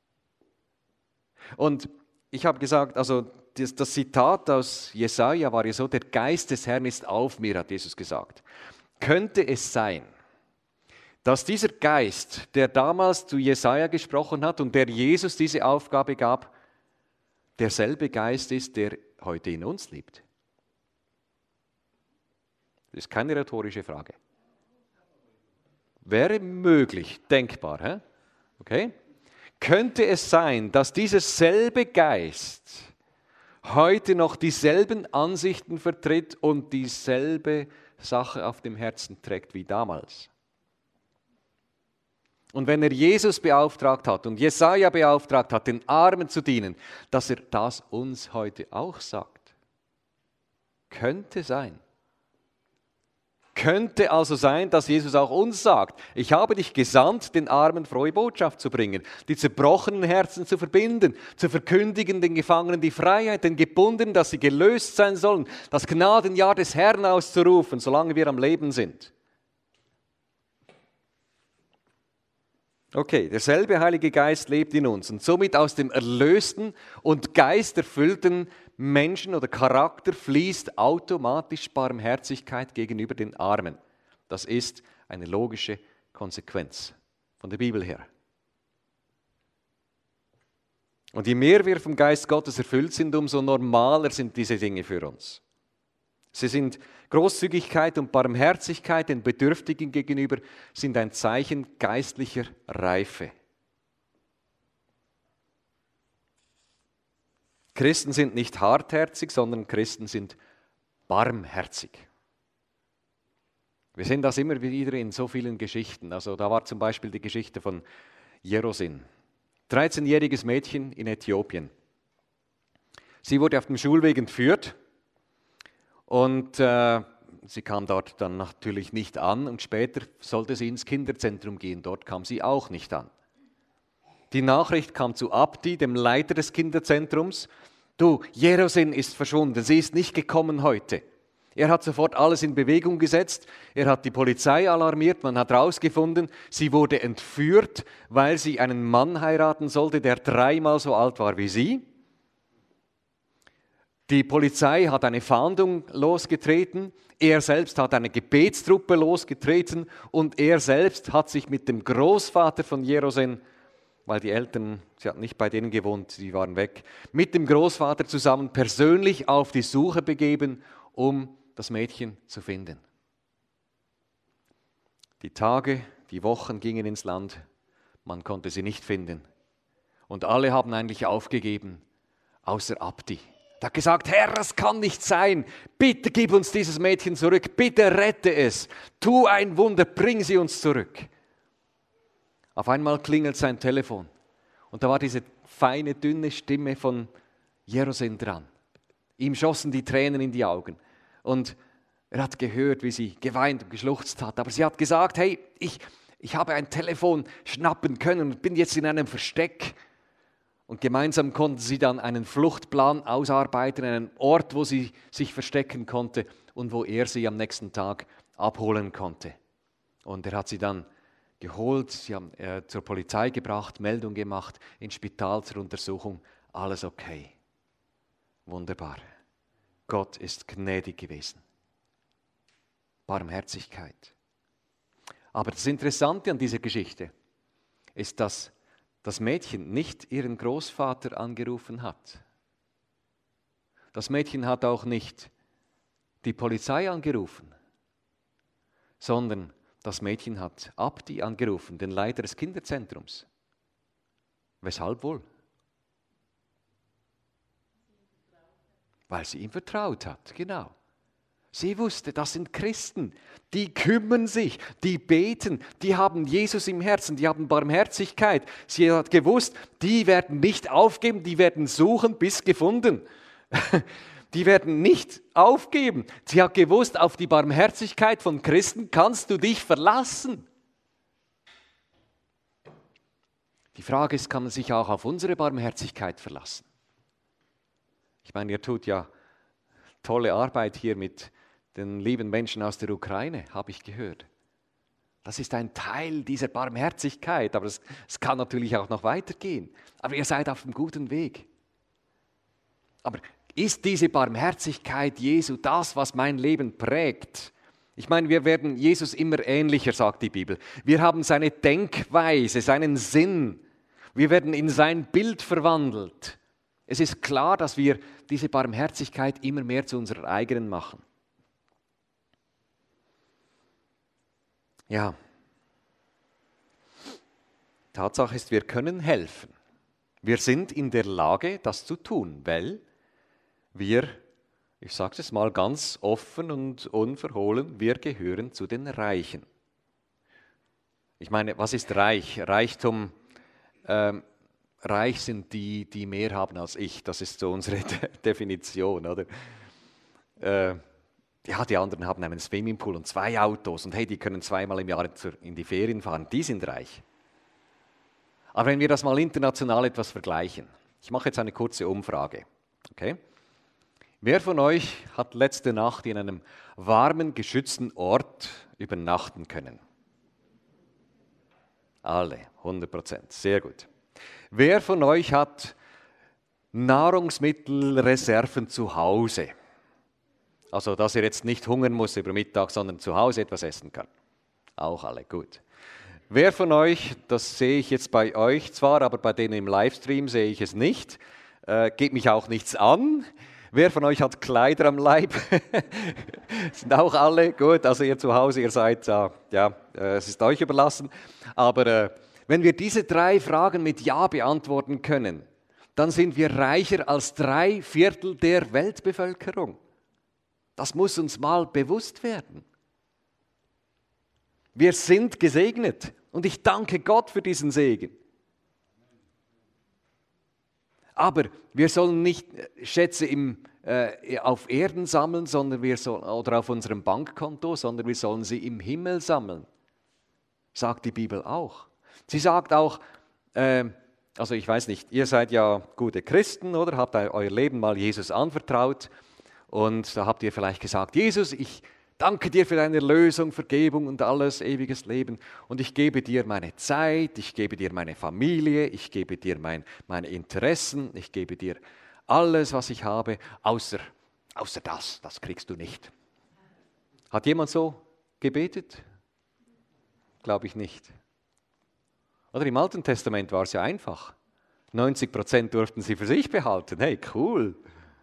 Und ich habe gesagt, also das Zitat aus Jesaja war ja so, der Geist des Herrn ist auf mir, hat Jesus gesagt. Könnte es sein, dass dieser Geist, der damals zu Jesaja gesprochen hat und der Jesus diese Aufgabe gab, derselbe Geist ist, der heute in uns lebt? Das ist keine rhetorische Frage. Wäre möglich, denkbar. Hä? Okay? Könnte es sein, dass dieser selbe Geist heute noch dieselben Ansichten vertritt und dieselbe Sache auf dem Herzen trägt wie damals? Und wenn er Jesus beauftragt hat und Jesaja beauftragt hat, den Armen zu dienen, dass er das uns heute auch sagt. Könnte sein. Könnte also sein, dass Jesus auch uns sagt, ich habe dich gesandt, den Armen frohe Botschaft zu bringen, die zerbrochenen Herzen zu verbinden, zu verkündigen den Gefangenen die Freiheit, den Gebundenen, dass sie gelöst sein sollen, das Gnadenjahr des Herrn auszurufen, solange wir am Leben sind. Okay, derselbe Heilige Geist lebt in uns und somit aus dem erlösten und geisterfüllten Menschen oder Charakter fließt automatisch Barmherzigkeit gegenüber den Armen. Das ist eine logische Konsequenz von der Bibel her. Und je mehr wir vom Geist Gottes erfüllt sind, umso normaler sind diese Dinge für uns. Sie sind Großzügigkeit und Barmherzigkeit den Bedürftigen gegenüber sind ein Zeichen geistlicher Reife. Christen sind nicht hartherzig, sondern Christen sind barmherzig. Wir sehen das immer wieder in so vielen Geschichten. Also da war zum Beispiel die Geschichte von Jerosin, 13-jähriges Mädchen in Äthiopien. Sie wurde auf dem Schulweg entführt. Und sie kam dort dann natürlich nicht an und später sollte sie ins Kinderzentrum gehen. Dort kam sie auch nicht an. Die Nachricht kam zu Abdi, dem Leiter des Kinderzentrums. Du, Jerosin ist verschwunden, sie ist nicht gekommen heute. Er hat sofort alles in Bewegung gesetzt. Er hat die Polizei alarmiert, man hat herausgefunden, sie wurde entführt, weil sie einen Mann heiraten sollte, der 3-mal so alt war wie sie. Die Polizei hat eine Fahndung losgetreten, er selbst hat eine Gebetstruppe losgetreten und er selbst hat sich mit dem Großvater von Jerosin, weil die Eltern, sie hatten nicht bei denen gewohnt, sie waren weg, mit dem Großvater zusammen persönlich auf die Suche begeben, um das Mädchen zu finden. Die Tage, die Wochen gingen ins Land, man konnte sie nicht finden. Und alle haben eigentlich aufgegeben, außer Abdi. Er hat gesagt, Herr, das kann nicht sein. Bitte gib uns dieses Mädchen zurück. Bitte rette es. Tu ein Wunder, bring sie uns zurück. Auf einmal klingelt sein Telefon. Und da war diese feine, dünne Stimme von Jerosin dran. Ihm schossen die Tränen in die Augen. Und er hat gehört, wie sie geweint und geschluchzt hat. Aber sie hat gesagt, hey, ich habe ein Telefon schnappen können und bin jetzt in einem Versteck. Und gemeinsam konnten sie dann einen Fluchtplan ausarbeiten, einen Ort, wo sie sich verstecken konnte und wo er sie am nächsten Tag abholen konnte. Und er hat sie dann geholt, sie haben zur Polizei gebracht, Meldung gemacht, ins Spital zur Untersuchung, alles okay. Wunderbar. Gott ist gnädig gewesen. Barmherzigkeit. Aber das Interessante an dieser Geschichte ist, dass das Mädchen nicht ihren Großvater angerufen hat. Das Mädchen hat auch nicht die Polizei angerufen, sondern das Mädchen hat Abdi angerufen, den Leiter des Kinderzentrums. Weshalb wohl? Weil sie ihm vertraut hat, genau. Sie wusste, das sind Christen, die kümmern sich, die beten, die haben Jesus im Herzen, die haben Barmherzigkeit. Sie hat gewusst, die werden nicht aufgeben, die werden suchen, bis gefunden. Die werden nicht aufgeben. Sie hat gewusst, auf die Barmherzigkeit von Christen kannst du dich verlassen. Die Frage ist, kann man sich auch auf unsere Barmherzigkeit verlassen? Ich meine, ihr tut ja tolle Arbeit hier mit den lieben Menschen aus der Ukraine, habe ich gehört. Das ist ein Teil dieser Barmherzigkeit, aber es kann natürlich auch noch weitergehen. Aber ihr seid auf einem guten Weg. Aber ist diese Barmherzigkeit Jesu das, was mein Leben prägt? Ich meine, wir werden Jesus immer ähnlicher, sagt die Bibel. Wir haben seine Denkweise, seinen Sinn. Wir werden in sein Bild verwandelt. Es ist klar, dass wir diese Barmherzigkeit immer mehr zu unserer eigenen machen. Ja, Tatsache ist, wir können helfen. Wir sind in der Lage, das zu tun, weil wir, ich sage es mal ganz offen und unverhohlen, wir gehören zu den Reichen. Ich meine, was ist reich? Reichtum, reich sind die, die mehr haben als ich. Das ist so unsere Definition, oder? Ja, die anderen haben einen Swimmingpool und 2 Autos und hey, die können 2-mal im Jahr in die Ferien fahren. Die sind reich. Aber wenn wir das mal international etwas vergleichen, ich mache jetzt eine kurze Umfrage. Okay? Wer von euch hat letzte Nacht in einem warmen, geschützten Ort übernachten können? Alle, 100%, sehr gut. Wer von euch hat Nahrungsmittelreserven zu Hause? Also, dass er jetzt nicht hungern muss über Mittag, sondern zu Hause etwas essen kann. Auch alle, gut. Wer von euch, das sehe ich jetzt bei euch zwar, aber bei denen im Livestream sehe ich es nicht, geht mich auch nichts an. Wer von euch hat Kleider am Leib? Sind auch alle, gut, also ihr zu Hause, ihr seid, es ist euch überlassen. Aber wenn wir diese 3 Fragen mit Ja beantworten können, dann sind wir reicher als 3/4 der Weltbevölkerung. Das muss uns mal bewusst werden. Wir sind gesegnet und ich danke Gott für diesen Segen. Aber wir sollen nicht Schätze auf Erden sammeln, oder auf unserem Bankkonto, sondern wir sollen sie im Himmel sammeln. Sagt die Bibel auch. Sie sagt auch, also ich weiß nicht, ihr seid ja gute Christen, oder? Habt euer Leben mal Jesus anvertraut. Und da habt ihr vielleicht gesagt, Jesus, ich danke dir für deine Erlösung, Vergebung und alles, ewiges Leben. Und ich gebe dir meine Zeit, ich gebe dir meine Familie, ich gebe dir meine Interessen, ich gebe dir alles, was ich habe, außer das kriegst du nicht. Hat jemand so gebetet? Glaube ich nicht. Oder im Alten Testament war es ja einfach. 90% durften sie für sich behalten. Hey, cool.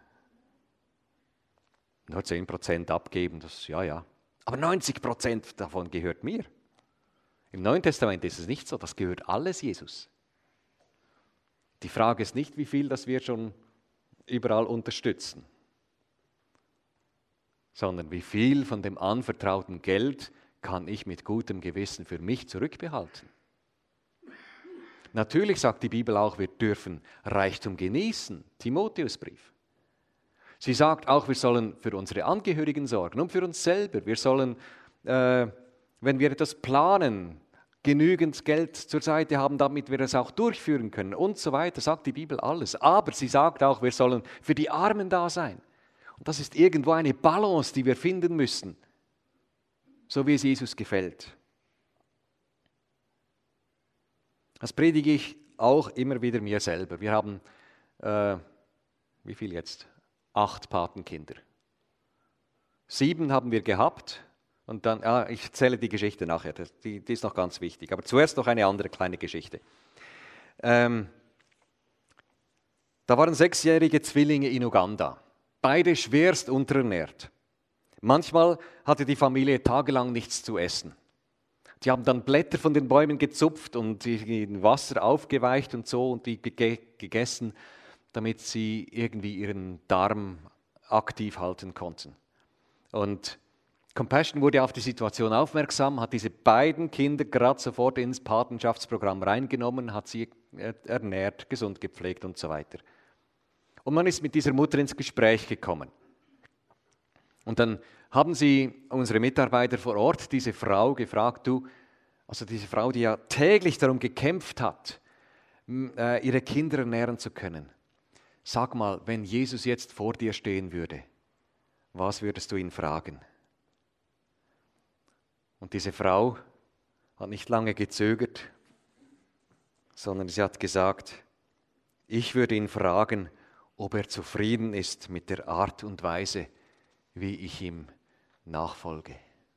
Nur 10% abgeben, das ja. Aber 90% davon gehört mir. Im Neuen Testament ist es nicht so, das gehört alles Jesus. Die Frage ist nicht, wie viel das wir schon überall unterstützen, sondern wie viel von dem anvertrauten Geld kann ich mit gutem Gewissen für mich zurückbehalten. Natürlich sagt die Bibel auch, wir dürfen Reichtum genießen, Timotheusbrief. Sie sagt auch, wir sollen für unsere Angehörigen sorgen und für uns selber. Wir sollen, wenn wir etwas planen, genügend Geld zur Seite haben, damit wir es auch durchführen können und so weiter, sagt die Bibel alles. Aber sie sagt auch, wir sollen für die Armen da sein. Und das ist irgendwo eine Balance, die wir finden müssen, so wie es Jesus gefällt. Das predige ich auch immer wieder mir selber. Wir haben, wie viel jetzt? 8 Patenkinder. 7 haben wir gehabt und dann, ich erzähle die Geschichte nachher, die ist noch ganz wichtig. Aber zuerst noch eine andere kleine Geschichte. Da waren 6-jährige Zwillinge in Uganda, beide schwerst unterernährt. Manchmal hatte die Familie tagelang nichts zu essen. Die haben dann Blätter von den Bäumen gezupft und in Wasser aufgeweicht und so und die gegessen, damit sie irgendwie ihren Darm aktiv halten konnten. Und Compassion wurde auf die Situation aufmerksam, hat diese beiden Kinder gerade sofort ins Patenschaftsprogramm reingenommen, hat sie ernährt, gesund gepflegt und so weiter. Und man ist mit dieser Mutter ins Gespräch gekommen. Und dann haben sie, unsere Mitarbeiter vor Ort, diese Frau gefragt, also diese Frau, die ja täglich darum gekämpft hat, ihre Kinder ernähren zu können. Sag mal, wenn Jesus jetzt vor dir stehen würde, was würdest du ihn fragen? Und diese Frau hat nicht lange gezögert, sondern sie hat gesagt, ich würde ihn fragen, ob er zufrieden ist mit der Art und Weise, wie ich ihm nachfolge.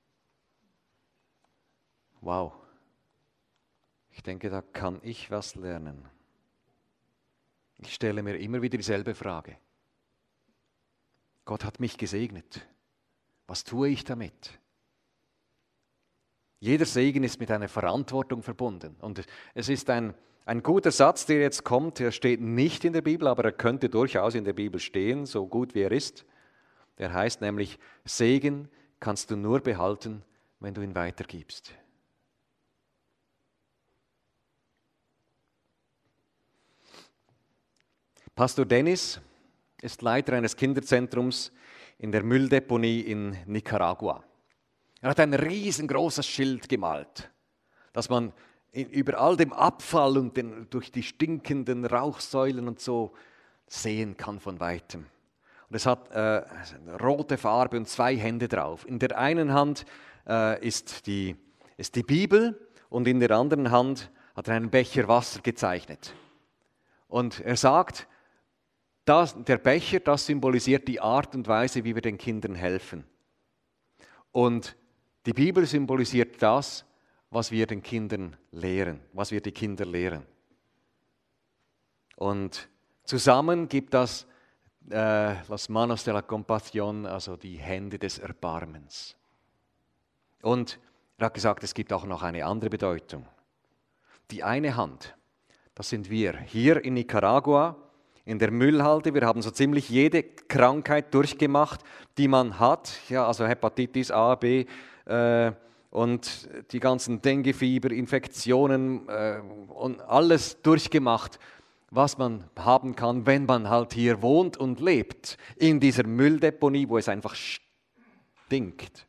Wow, ich denke, da kann ich was lernen. Ich stelle mir immer wieder dieselbe Frage. Gott hat mich gesegnet. Was tue ich damit? Jeder Segen ist mit einer Verantwortung verbunden. Und es ist ein guter Satz, der jetzt kommt, der steht nicht in der Bibel, aber er könnte durchaus in der Bibel stehen, so gut wie er ist. Der heißt nämlich, Segen kannst du nur behalten, wenn du ihn weitergibst. Pastor Dennis ist Leiter eines Kinderzentrums in der Mülldeponie in Nicaragua. Er hat ein riesengroßes Schild gemalt, dass man über all dem Abfall und durch die stinkenden Rauchsäulen und so sehen kann von Weitem. Und es hat rote Farbe und 2 Hände drauf. In der einen Hand ist die Bibel und in der anderen Hand hat er einen Becher Wasser gezeichnet. Und er sagt, der Becher, das symbolisiert die Art und Weise, wie wir den Kindern helfen. Und die Bibel symbolisiert das, was wir den Kindern lehren, was wir die Kinder lehren. Und zusammen gibt das las manos de la compasión, also die Hände des Erbarmens. Und er hat gesagt, es gibt auch noch eine andere Bedeutung. Die eine Hand, das sind wir hier in Nicaragua, in der Müllhalde. Wir haben so ziemlich jede Krankheit durchgemacht, die man hat. Ja, also Hepatitis A, B und die ganzen Denguefieber, Infektionen und alles durchgemacht, was man haben kann, wenn man halt hier wohnt und lebt, in dieser Mülldeponie, wo es einfach stinkt.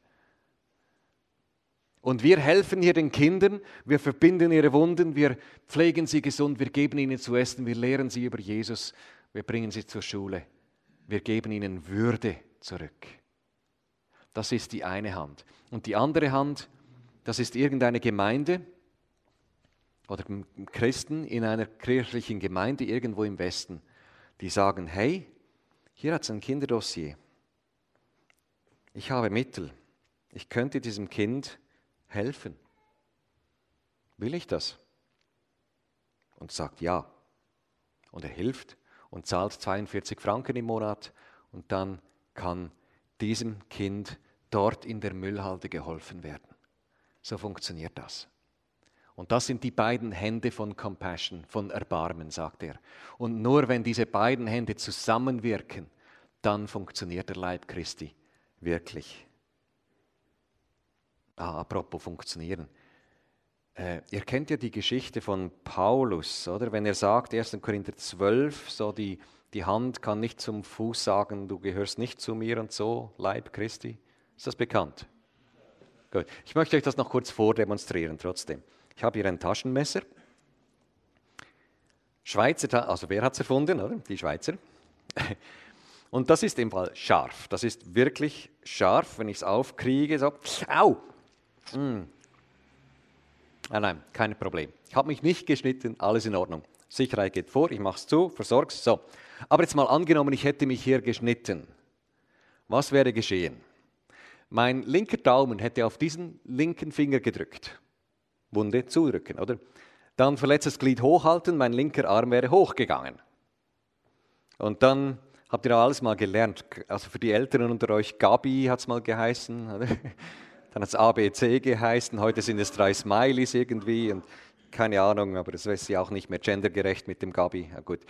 Und wir helfen hier den Kindern, wir verbinden ihre Wunden, wir pflegen sie gesund, wir geben ihnen zu essen, wir lehren sie über Jesus, wir bringen sie zur Schule, wir geben ihnen Würde zurück. Das ist die eine Hand. Und die andere Hand, das ist irgendeine Gemeinde, oder Christen in einer kirchlichen Gemeinde irgendwo im Westen, die sagen, hey, hier hat es ein Kinderdossier. Ich habe Mittel. Ich könnte diesem Kind helfen. Will ich das? Und sagt ja. Und er hilft und zahlt 42 Franken im Monat und dann kann diesem Kind dort in der Müllhalde geholfen werden. So funktioniert das. Und das sind die beiden Hände von Compassion, von Erbarmen, sagt er. Und nur wenn diese beiden Hände zusammenwirken, dann funktioniert der Leib Christi wirklich. Apropos funktionieren. Ihr kennt ja die Geschichte von Paulus, oder? Wenn er sagt, 1. Korinther 12, so die Hand kann nicht zum Fuß sagen, du gehörst nicht zu mir und so, Leib Christi. Ist das bekannt? Gut. Ich möchte euch das noch kurz vordemonstrieren trotzdem. Ich habe hier ein Taschenmesser. Schweizer, also wer hat es erfunden, oder? Die Schweizer. Und das ist im Fall scharf. Das ist wirklich scharf, wenn ich es aufkriege. So. Au! Nein, kein Problem. Ich habe mich nicht geschnitten, alles in Ordnung. Sicherheit geht vor, ich mache es zu, versorge es. So. Aber jetzt mal angenommen, ich hätte mich hier geschnitten. Was wäre geschehen? Mein linker Daumen hätte auf diesen linken Finger gedrückt. Wunde zudrücken, oder? Dann verletztes Glied hochhalten, mein linker Arm wäre hochgegangen. Und dann habt ihr alles mal gelernt. Also für die Älteren unter euch, Gabi hat es mal geheißen, oder? Dann hat es ABC geheißen, heute sind es 3 Smileys irgendwie und keine Ahnung, aber das ist ja auch nicht mehr gendergerecht mit dem Gabi. Ja, gut.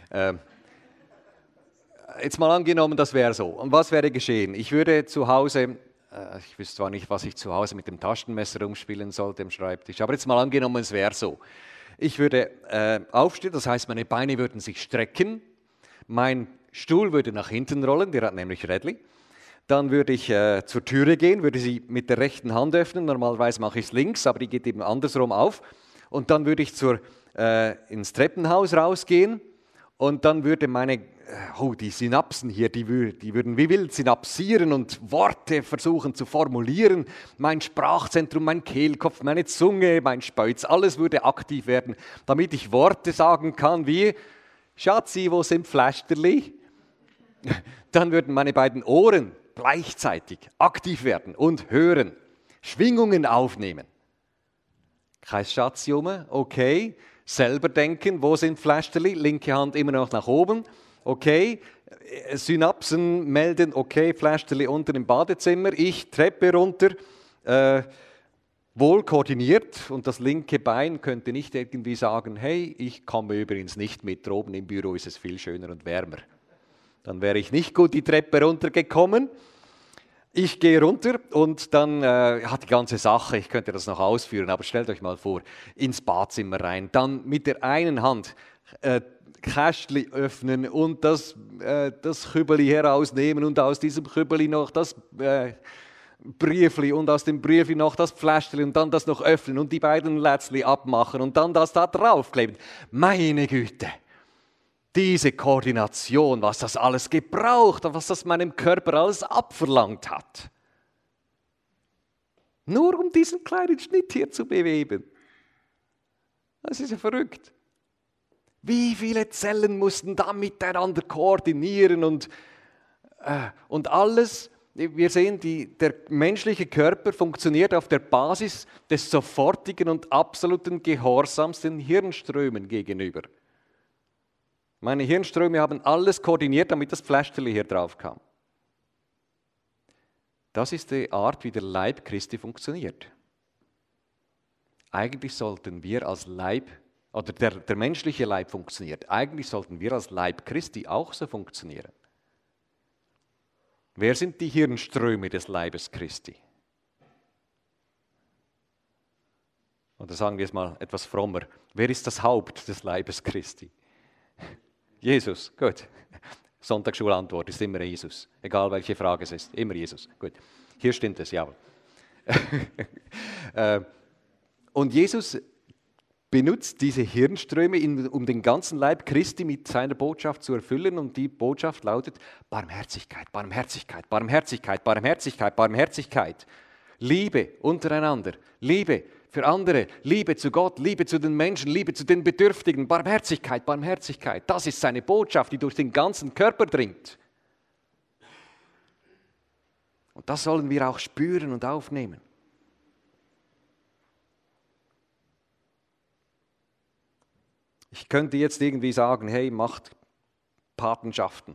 Jetzt mal angenommen, das wäre so. Und was wäre geschehen? Ich würde zu Hause, ich wüsste zwar nicht, was ich zu Hause mit dem Taschenmesser umspielen sollte am Schreibtisch, aber jetzt mal angenommen, es wäre so. Ich würde aufstehen, das heißt, meine Beine würden sich strecken, mein Stuhl würde nach hinten rollen, der hat nämlich Rädli. Dann würde ich zur Türe gehen, würde sie mit der rechten Hand öffnen. Normalerweise mache ich es links, aber die geht eben andersrum auf. Und dann würde ich ins Treppenhaus rausgehen und dann würde die Synapsen hier, die würden wie wild synapsieren und Worte versuchen zu formulieren. Mein Sprachzentrum, mein Kehlkopf, meine Zunge, mein Speuz, alles würde aktiv werden, damit ich Worte sagen kann wie Schatzi, wo sind Pflästerli? Dann würden meine beiden Ohren gleichzeitig aktiv werden und hören, Schwingungen aufnehmen. Kein Schatzi okay. Selber denken, wo sind Pflästerli? Linke Hand immer noch nach oben. Okay, Synapsen melden, okay, Pflästerli unten im Badezimmer. Ich Treppe runter, wohl koordiniert und das linke Bein könnte nicht irgendwie sagen, hey, ich komme übrigens nicht mit, oben im Büro ist es viel schöner und wärmer. Dann wäre ich nicht gut die Treppe runtergekommen. Ich gehe runter und dann die ganze Sache, ich könnte das noch ausführen, aber stellt euch mal vor, ins Badzimmer rein, dann mit der einen Hand Kästchen öffnen und das Kübeli herausnehmen und aus diesem Kübeli noch das Briefli und aus dem Briefli noch das Fläschchen und dann das noch öffnen und die beiden Lätzli abmachen und dann das da draufkleben. Meine Güte, diese Koordination, was das alles gebraucht und was das meinem Körper alles abverlangt hat. Nur um diesen kleinen Schnitt hier zu bewegen. Das ist ja verrückt. Wie viele Zellen mussten da miteinander koordinieren und alles. Wir sehen, der menschliche Körper funktioniert auf der Basis des sofortigen und absoluten Gehorsams den Hirnströmen gegenüber. Meine Hirnströme haben alles koordiniert, damit das Fläschchen hier drauf kam. Das ist die Art, wie der Leib Christi funktioniert. Eigentlich sollten wir als Leib, oder der menschliche Leib funktioniert, eigentlich sollten wir als Leib Christi auch so funktionieren. Wer sind die Hirnströme des Leibes Christi? Oder sagen wir es mal etwas frommer. Wer ist das Haupt des Leibes Christi? Jesus, gut. Sonntagsschulantwort ist immer Jesus. Egal welche Frage es ist, immer Jesus. Gut. Hier stimmt es, jawohl. Und Jesus benutzt diese Hirnströme, um den ganzen Leib Christi mit seiner Botschaft zu erfüllen. Und die Botschaft lautet Barmherzigkeit, Barmherzigkeit, Barmherzigkeit, Barmherzigkeit, Barmherzigkeit. Liebe untereinander, Liebe für andere, Liebe zu Gott, Liebe zu den Menschen, Liebe zu den Bedürftigen, Barmherzigkeit, Barmherzigkeit. Das ist seine Botschaft, die durch den ganzen Körper dringt. Und das sollen wir auch spüren und aufnehmen. Ich könnte jetzt irgendwie sagen, hey, macht Patenschaften.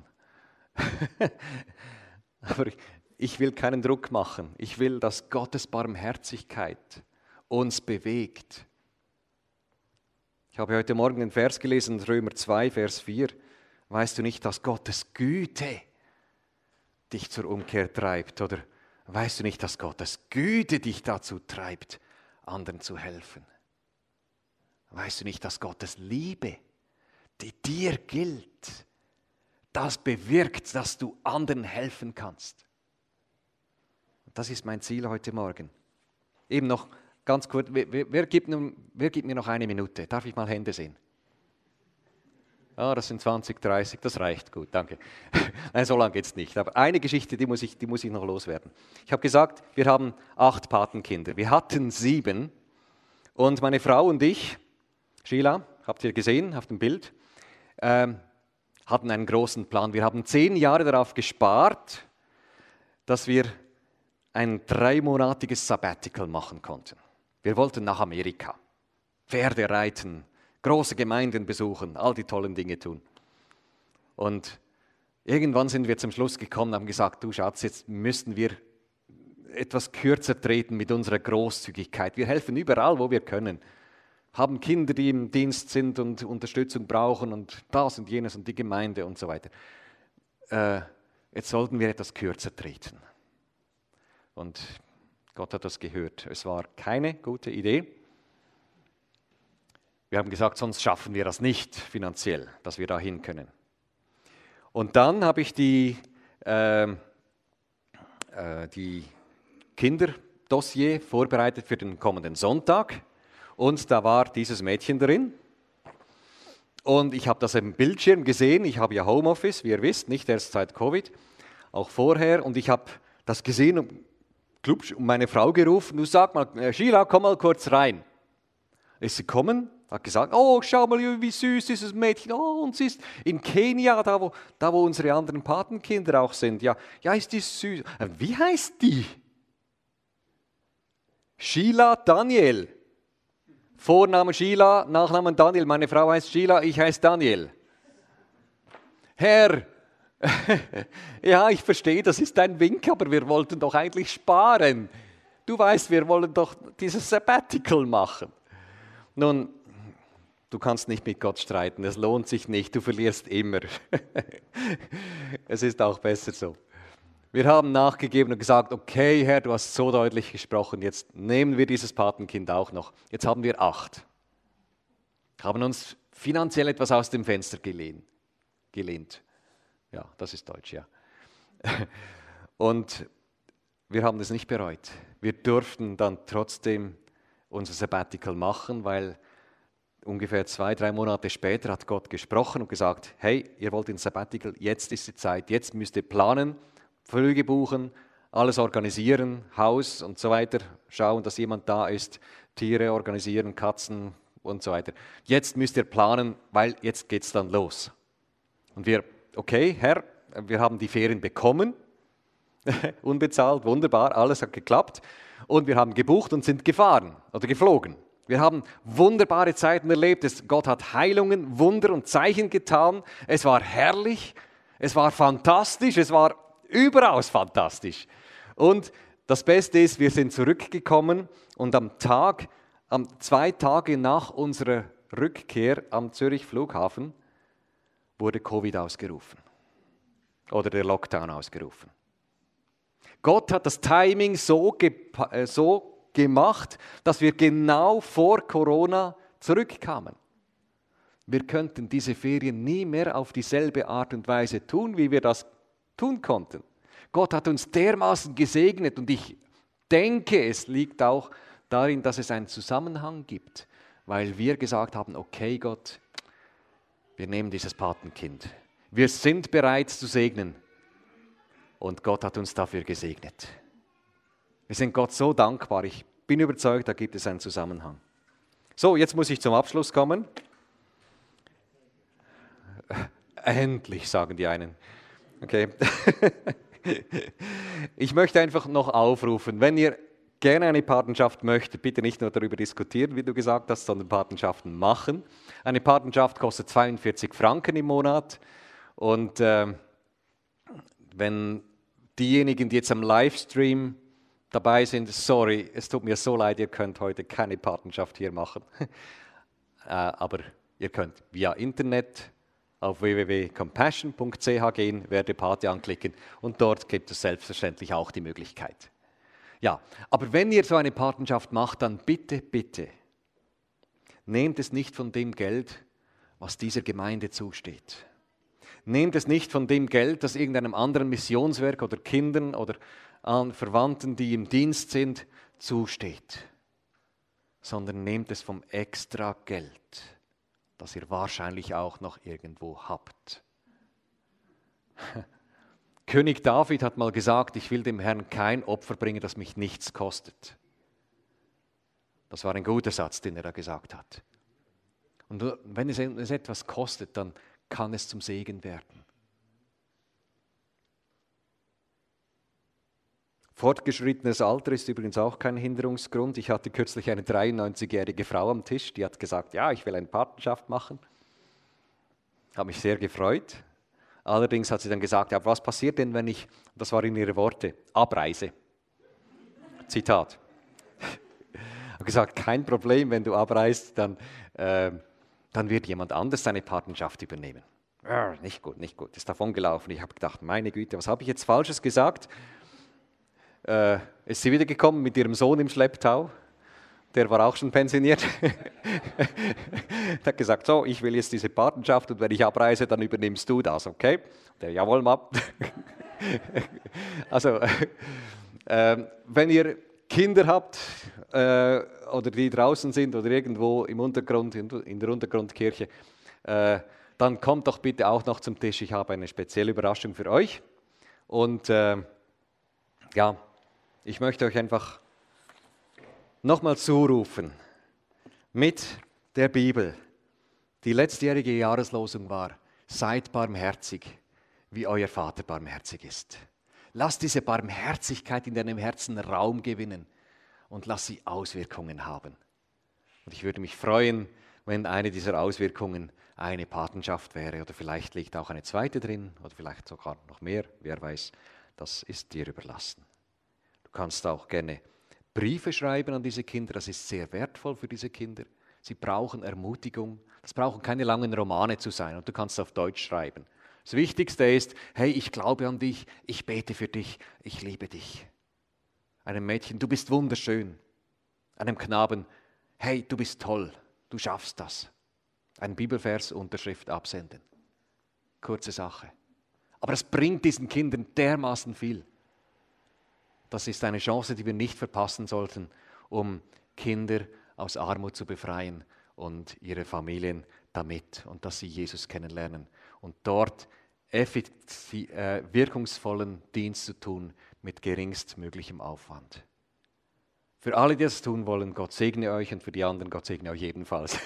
Aber ich will keinen Druck machen. Ich will, dass Gottes Barmherzigkeit uns bewegt. Ich habe heute Morgen einen Vers gelesen, Römer 2, Vers 4. Weißt du nicht, dass Gottes Güte dich zur Umkehr treibt? Oder weißt du nicht, dass Gottes Güte dich dazu treibt, anderen zu helfen? Weißt du nicht, dass Gottes Liebe, die dir gilt, das bewirkt, dass du anderen helfen kannst? Und das ist mein Ziel heute Morgen. Eben noch ganz kurz, wer gibt mir noch eine Minute? Darf ich mal Hände sehen? Das sind 20, 30, das reicht gut, danke. Nein, so lange geht es nicht. Aber eine Geschichte, die muss ich noch loswerden. Ich habe gesagt, wir haben 8 Patenkinder. Wir hatten 7 und meine Frau und ich, Sheila, habt ihr gesehen auf dem Bild, hatten einen großen Plan. Wir haben 10 Jahre darauf gespart, dass wir ein 3-monatiges Sabbatical machen konnten. Wir wollten nach Amerika, Pferde reiten, große Gemeinden besuchen, all die tollen Dinge tun. Und irgendwann sind wir zum Schluss gekommen und haben gesagt, du Schatz, jetzt müssten wir etwas kürzer treten mit unserer Großzügigkeit. Wir helfen überall, wo wir können. Haben Kinder, die im Dienst sind und Unterstützung brauchen und das und jenes und die Gemeinde und so weiter. Jetzt sollten wir etwas kürzer treten. Und Gott hat das gehört. Es war keine gute Idee. Wir haben gesagt, sonst schaffen wir das nicht finanziell, dass wir da hin können. Und dann habe ich die Kinderdossier vorbereitet für den kommenden Sonntag. Und da war dieses Mädchen drin. Und ich habe das im Bildschirm gesehen. Ich habe ja Homeoffice, wie ihr wisst, nicht erst seit Covid, auch vorher. Und ich habe das gesehen und meine Frau gerufen, du sag mal, Sheila, komm mal kurz rein. Ist sie gekommen, hat gesagt, oh, schau mal, wie süß dieses Mädchen. Oh, und sie ist in Kenia, da wo unsere anderen Patenkinder auch sind. Ja, ist die süß. Wie heißt die? Sheila Daniel. Vorname Sheila, Nachname Daniel. Meine Frau heißt Sheila, ich heiße Daniel. Herr, ja, ich verstehe, das ist ein Wink, aber wir wollten doch eigentlich sparen. Du weißt, wir wollen doch dieses Sabbatical machen. Nun, du kannst nicht mit Gott streiten, es lohnt sich nicht, du verlierst immer. Es ist auch besser so. Wir haben nachgegeben und gesagt, okay, Herr, du hast so deutlich gesprochen, jetzt nehmen wir dieses Patenkind auch noch. Jetzt haben wir 8. Haben uns finanziell etwas aus dem Fenster gelehnt. Ja, das ist Deutsch, ja. Und wir haben das nicht bereut. Wir durften dann trotzdem unser Sabbatical machen, weil ungefähr 2-3 Monate später hat Gott gesprochen und gesagt, hey, ihr wollt ins Sabbatical, jetzt ist die Zeit, jetzt müsst ihr planen, Flüge buchen, alles organisieren, Haus und so weiter, schauen, dass jemand da ist, Tiere organisieren, Katzen und so weiter. Jetzt müsst ihr planen, weil jetzt geht es dann los. Und wir, okay, Herr, wir haben die Ferien bekommen, unbezahlt, wunderbar, alles hat geklappt und wir haben gebucht und sind gefahren oder geflogen. Wir haben wunderbare Zeiten erlebt, Gott hat Heilungen, Wunder und Zeichen getan, es war herrlich, es war fantastisch, es war überaus fantastisch. Und das Beste ist, wir sind zurückgekommen und am 2 Tage nach unserer Rückkehr am Zürich Flughafen wurde Covid ausgerufen oder der Lockdown ausgerufen. Gott hat das Timing so gemacht, dass wir genau vor Corona zurückkamen. Wir könnten diese Ferien nie mehr auf dieselbe Art und Weise tun, wie wir das tun konnten. Gott hat uns dermaßen gesegnet und ich denke, es liegt auch darin, dass es einen Zusammenhang gibt, weil wir gesagt haben, okay Gott, wir nehmen dieses Patenkind. Wir sind bereit zu segnen und Gott hat uns dafür gesegnet. Wir sind Gott so dankbar. Ich bin überzeugt, da gibt es einen Zusammenhang. So, jetzt muss ich zum Abschluss kommen. Endlich, sagen die einen. Okay. Ich möchte einfach noch aufrufen, wenn ihr gerne eine Patenschaft möchtet, bitte nicht nur darüber diskutieren, wie du gesagt hast, sondern Patenschaften machen. Eine Patenschaft kostet 42 Franken im Monat. Und wenn diejenigen, die jetzt am Livestream dabei sind, sorry, es tut mir so leid, ihr könnt heute keine Patenschaft hier machen. Aber ihr könnt via Internet auf www.compassion.ch gehen, werde Pate anklicken und dort gibt es selbstverständlich auch die Möglichkeit. Ja, aber wenn ihr so eine Patenschaft macht, dann bitte, bitte, nehmt es nicht von dem Geld, was dieser Gemeinde zusteht. Nehmt es nicht von dem Geld, das irgendeinem anderen Missionswerk oder Kindern oder an Verwandten, die im Dienst sind, zusteht, sondern nehmt es vom extra Geld, das ihr wahrscheinlich auch noch irgendwo habt. König David hat mal gesagt, ich will dem Herrn kein Opfer bringen, das mich nichts kostet. Das war ein guter Satz, den er da gesagt hat. Und wenn es etwas kostet, dann kann es zum Segen werden. Fortgeschrittenes Alter ist übrigens auch kein Hinderungsgrund. Ich hatte kürzlich eine 93-jährige Frau am Tisch, die hat gesagt, ja, ich will eine Patenschaft machen. Habe mich sehr gefreut. Allerdings hat sie dann gesagt, ja, was passiert denn, wenn ich, das waren ihre Worte, abreise? Zitat. Ich habe gesagt, kein Problem, wenn du abreist, dann wird jemand anders seine Patenschaft übernehmen. Ja, nicht gut, ist davon gelaufen. Ich habe gedacht, meine Güte, was habe ich jetzt Falsches gesagt? Ist sie wiedergekommen mit ihrem Sohn im Schlepptau, der war auch schon pensioniert. Er hat gesagt, so, ich will jetzt diese Patenschaft und wenn ich abreise, dann übernimmst du das, okay? Der, jawohl, Map. Also, wenn ihr Kinder habt oder die draußen sind oder irgendwo im Untergrund, in der Untergrundkirche, dann kommt doch bitte auch noch zum Tisch. Ich habe eine spezielle Überraschung für euch. Und ja, ich möchte euch einfach nochmal zurufen mit der Bibel. Die letztjährige Jahreslosung war, seid barmherzig, wie euer Vater barmherzig ist. Lass diese Barmherzigkeit in deinem Herzen Raum gewinnen und lass sie Auswirkungen haben. Und ich würde mich freuen, wenn eine dieser Auswirkungen eine Patenschaft wäre oder vielleicht liegt auch eine zweite drin oder vielleicht sogar noch mehr, wer weiß, das ist dir überlassen. Du kannst auch gerne Briefe schreiben an diese Kinder, das ist sehr wertvoll für diese Kinder. Sie brauchen Ermutigung, das brauchen keine langen Romane zu sein und du kannst auf Deutsch schreiben. Das Wichtigste ist, hey, ich glaube an dich, ich bete für dich, ich liebe dich. Einem Mädchen, du bist wunderschön. Einem Knaben, hey, du bist toll, du schaffst das. Einen Bibelvers, Unterschrift absenden. Kurze Sache. Aber es bringt diesen Kindern dermaßen viel. Das ist eine Chance, die wir nicht verpassen sollten, um Kinder aus Armut zu befreien und ihre Familien damit und dass sie Jesus kennenlernen und dort wirkungsvollen Dienst zu tun mit geringstmöglichem Aufwand. Für alle, die das tun wollen, Gott segne euch und für die anderen, Gott segne euch ebenfalls.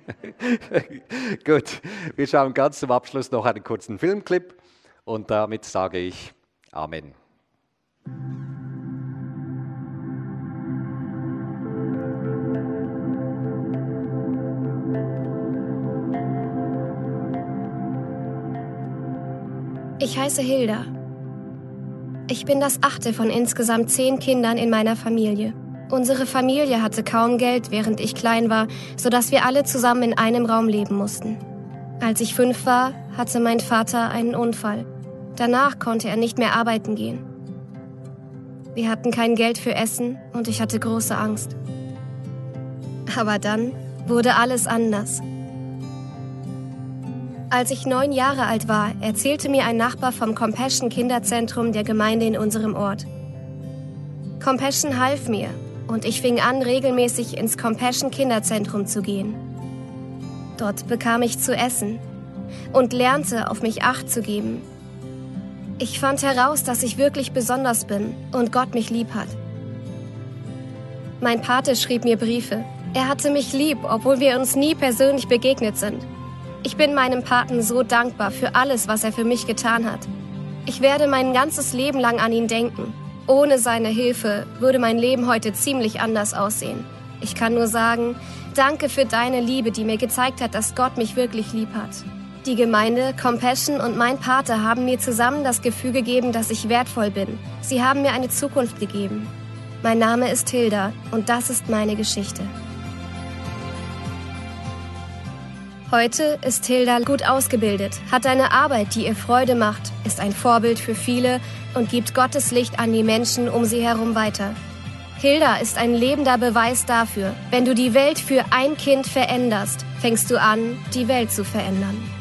Gut, wir schauen ganz zum Abschluss noch einen kurzen Filmclip und damit sage ich Amen. Ich heiße Hilda. Ich bin das 8. von insgesamt 10 Kindern in meiner Familie. Unsere Familie hatte kaum Geld, während ich klein war, sodass wir alle zusammen in einem Raum leben mussten. Als ich 5 war, hatte mein Vater einen Unfall. Danach konnte er nicht mehr arbeiten gehen. Wir hatten kein Geld für Essen und ich hatte große Angst. Aber dann wurde alles anders. Als ich 9 Jahre alt war, erzählte mir ein Nachbar vom Compassion Kinderzentrum der Gemeinde in unserem Ort. Compassion half mir und ich fing an, regelmäßig ins Compassion Kinderzentrum zu gehen. Dort bekam ich zu essen und lernte, auf mich Acht zu geben. Ich fand heraus, dass ich wirklich besonders bin und Gott mich lieb hat. Mein Pate schrieb mir Briefe. Er hatte mich lieb, obwohl wir uns nie persönlich begegnet sind. Ich bin meinem Paten so dankbar für alles, was er für mich getan hat. Ich werde mein ganzes Leben lang an ihn denken. Ohne seine Hilfe würde mein Leben heute ziemlich anders aussehen. Ich kann nur sagen, danke für deine Liebe, die mir gezeigt hat, dass Gott mich wirklich lieb hat. Die Gemeinde, Compassion und mein Pate haben mir zusammen das Gefühl gegeben, dass ich wertvoll bin. Sie haben mir eine Zukunft gegeben. Mein Name ist Hilda und das ist meine Geschichte. Heute ist Hilda gut ausgebildet, hat eine Arbeit, die ihr Freude macht, ist ein Vorbild für viele und gibt Gottes Licht an die Menschen um sie herum weiter. Hilda ist ein lebender Beweis dafür, wenn du die Welt für ein Kind veränderst, fängst du an, die Welt zu verändern.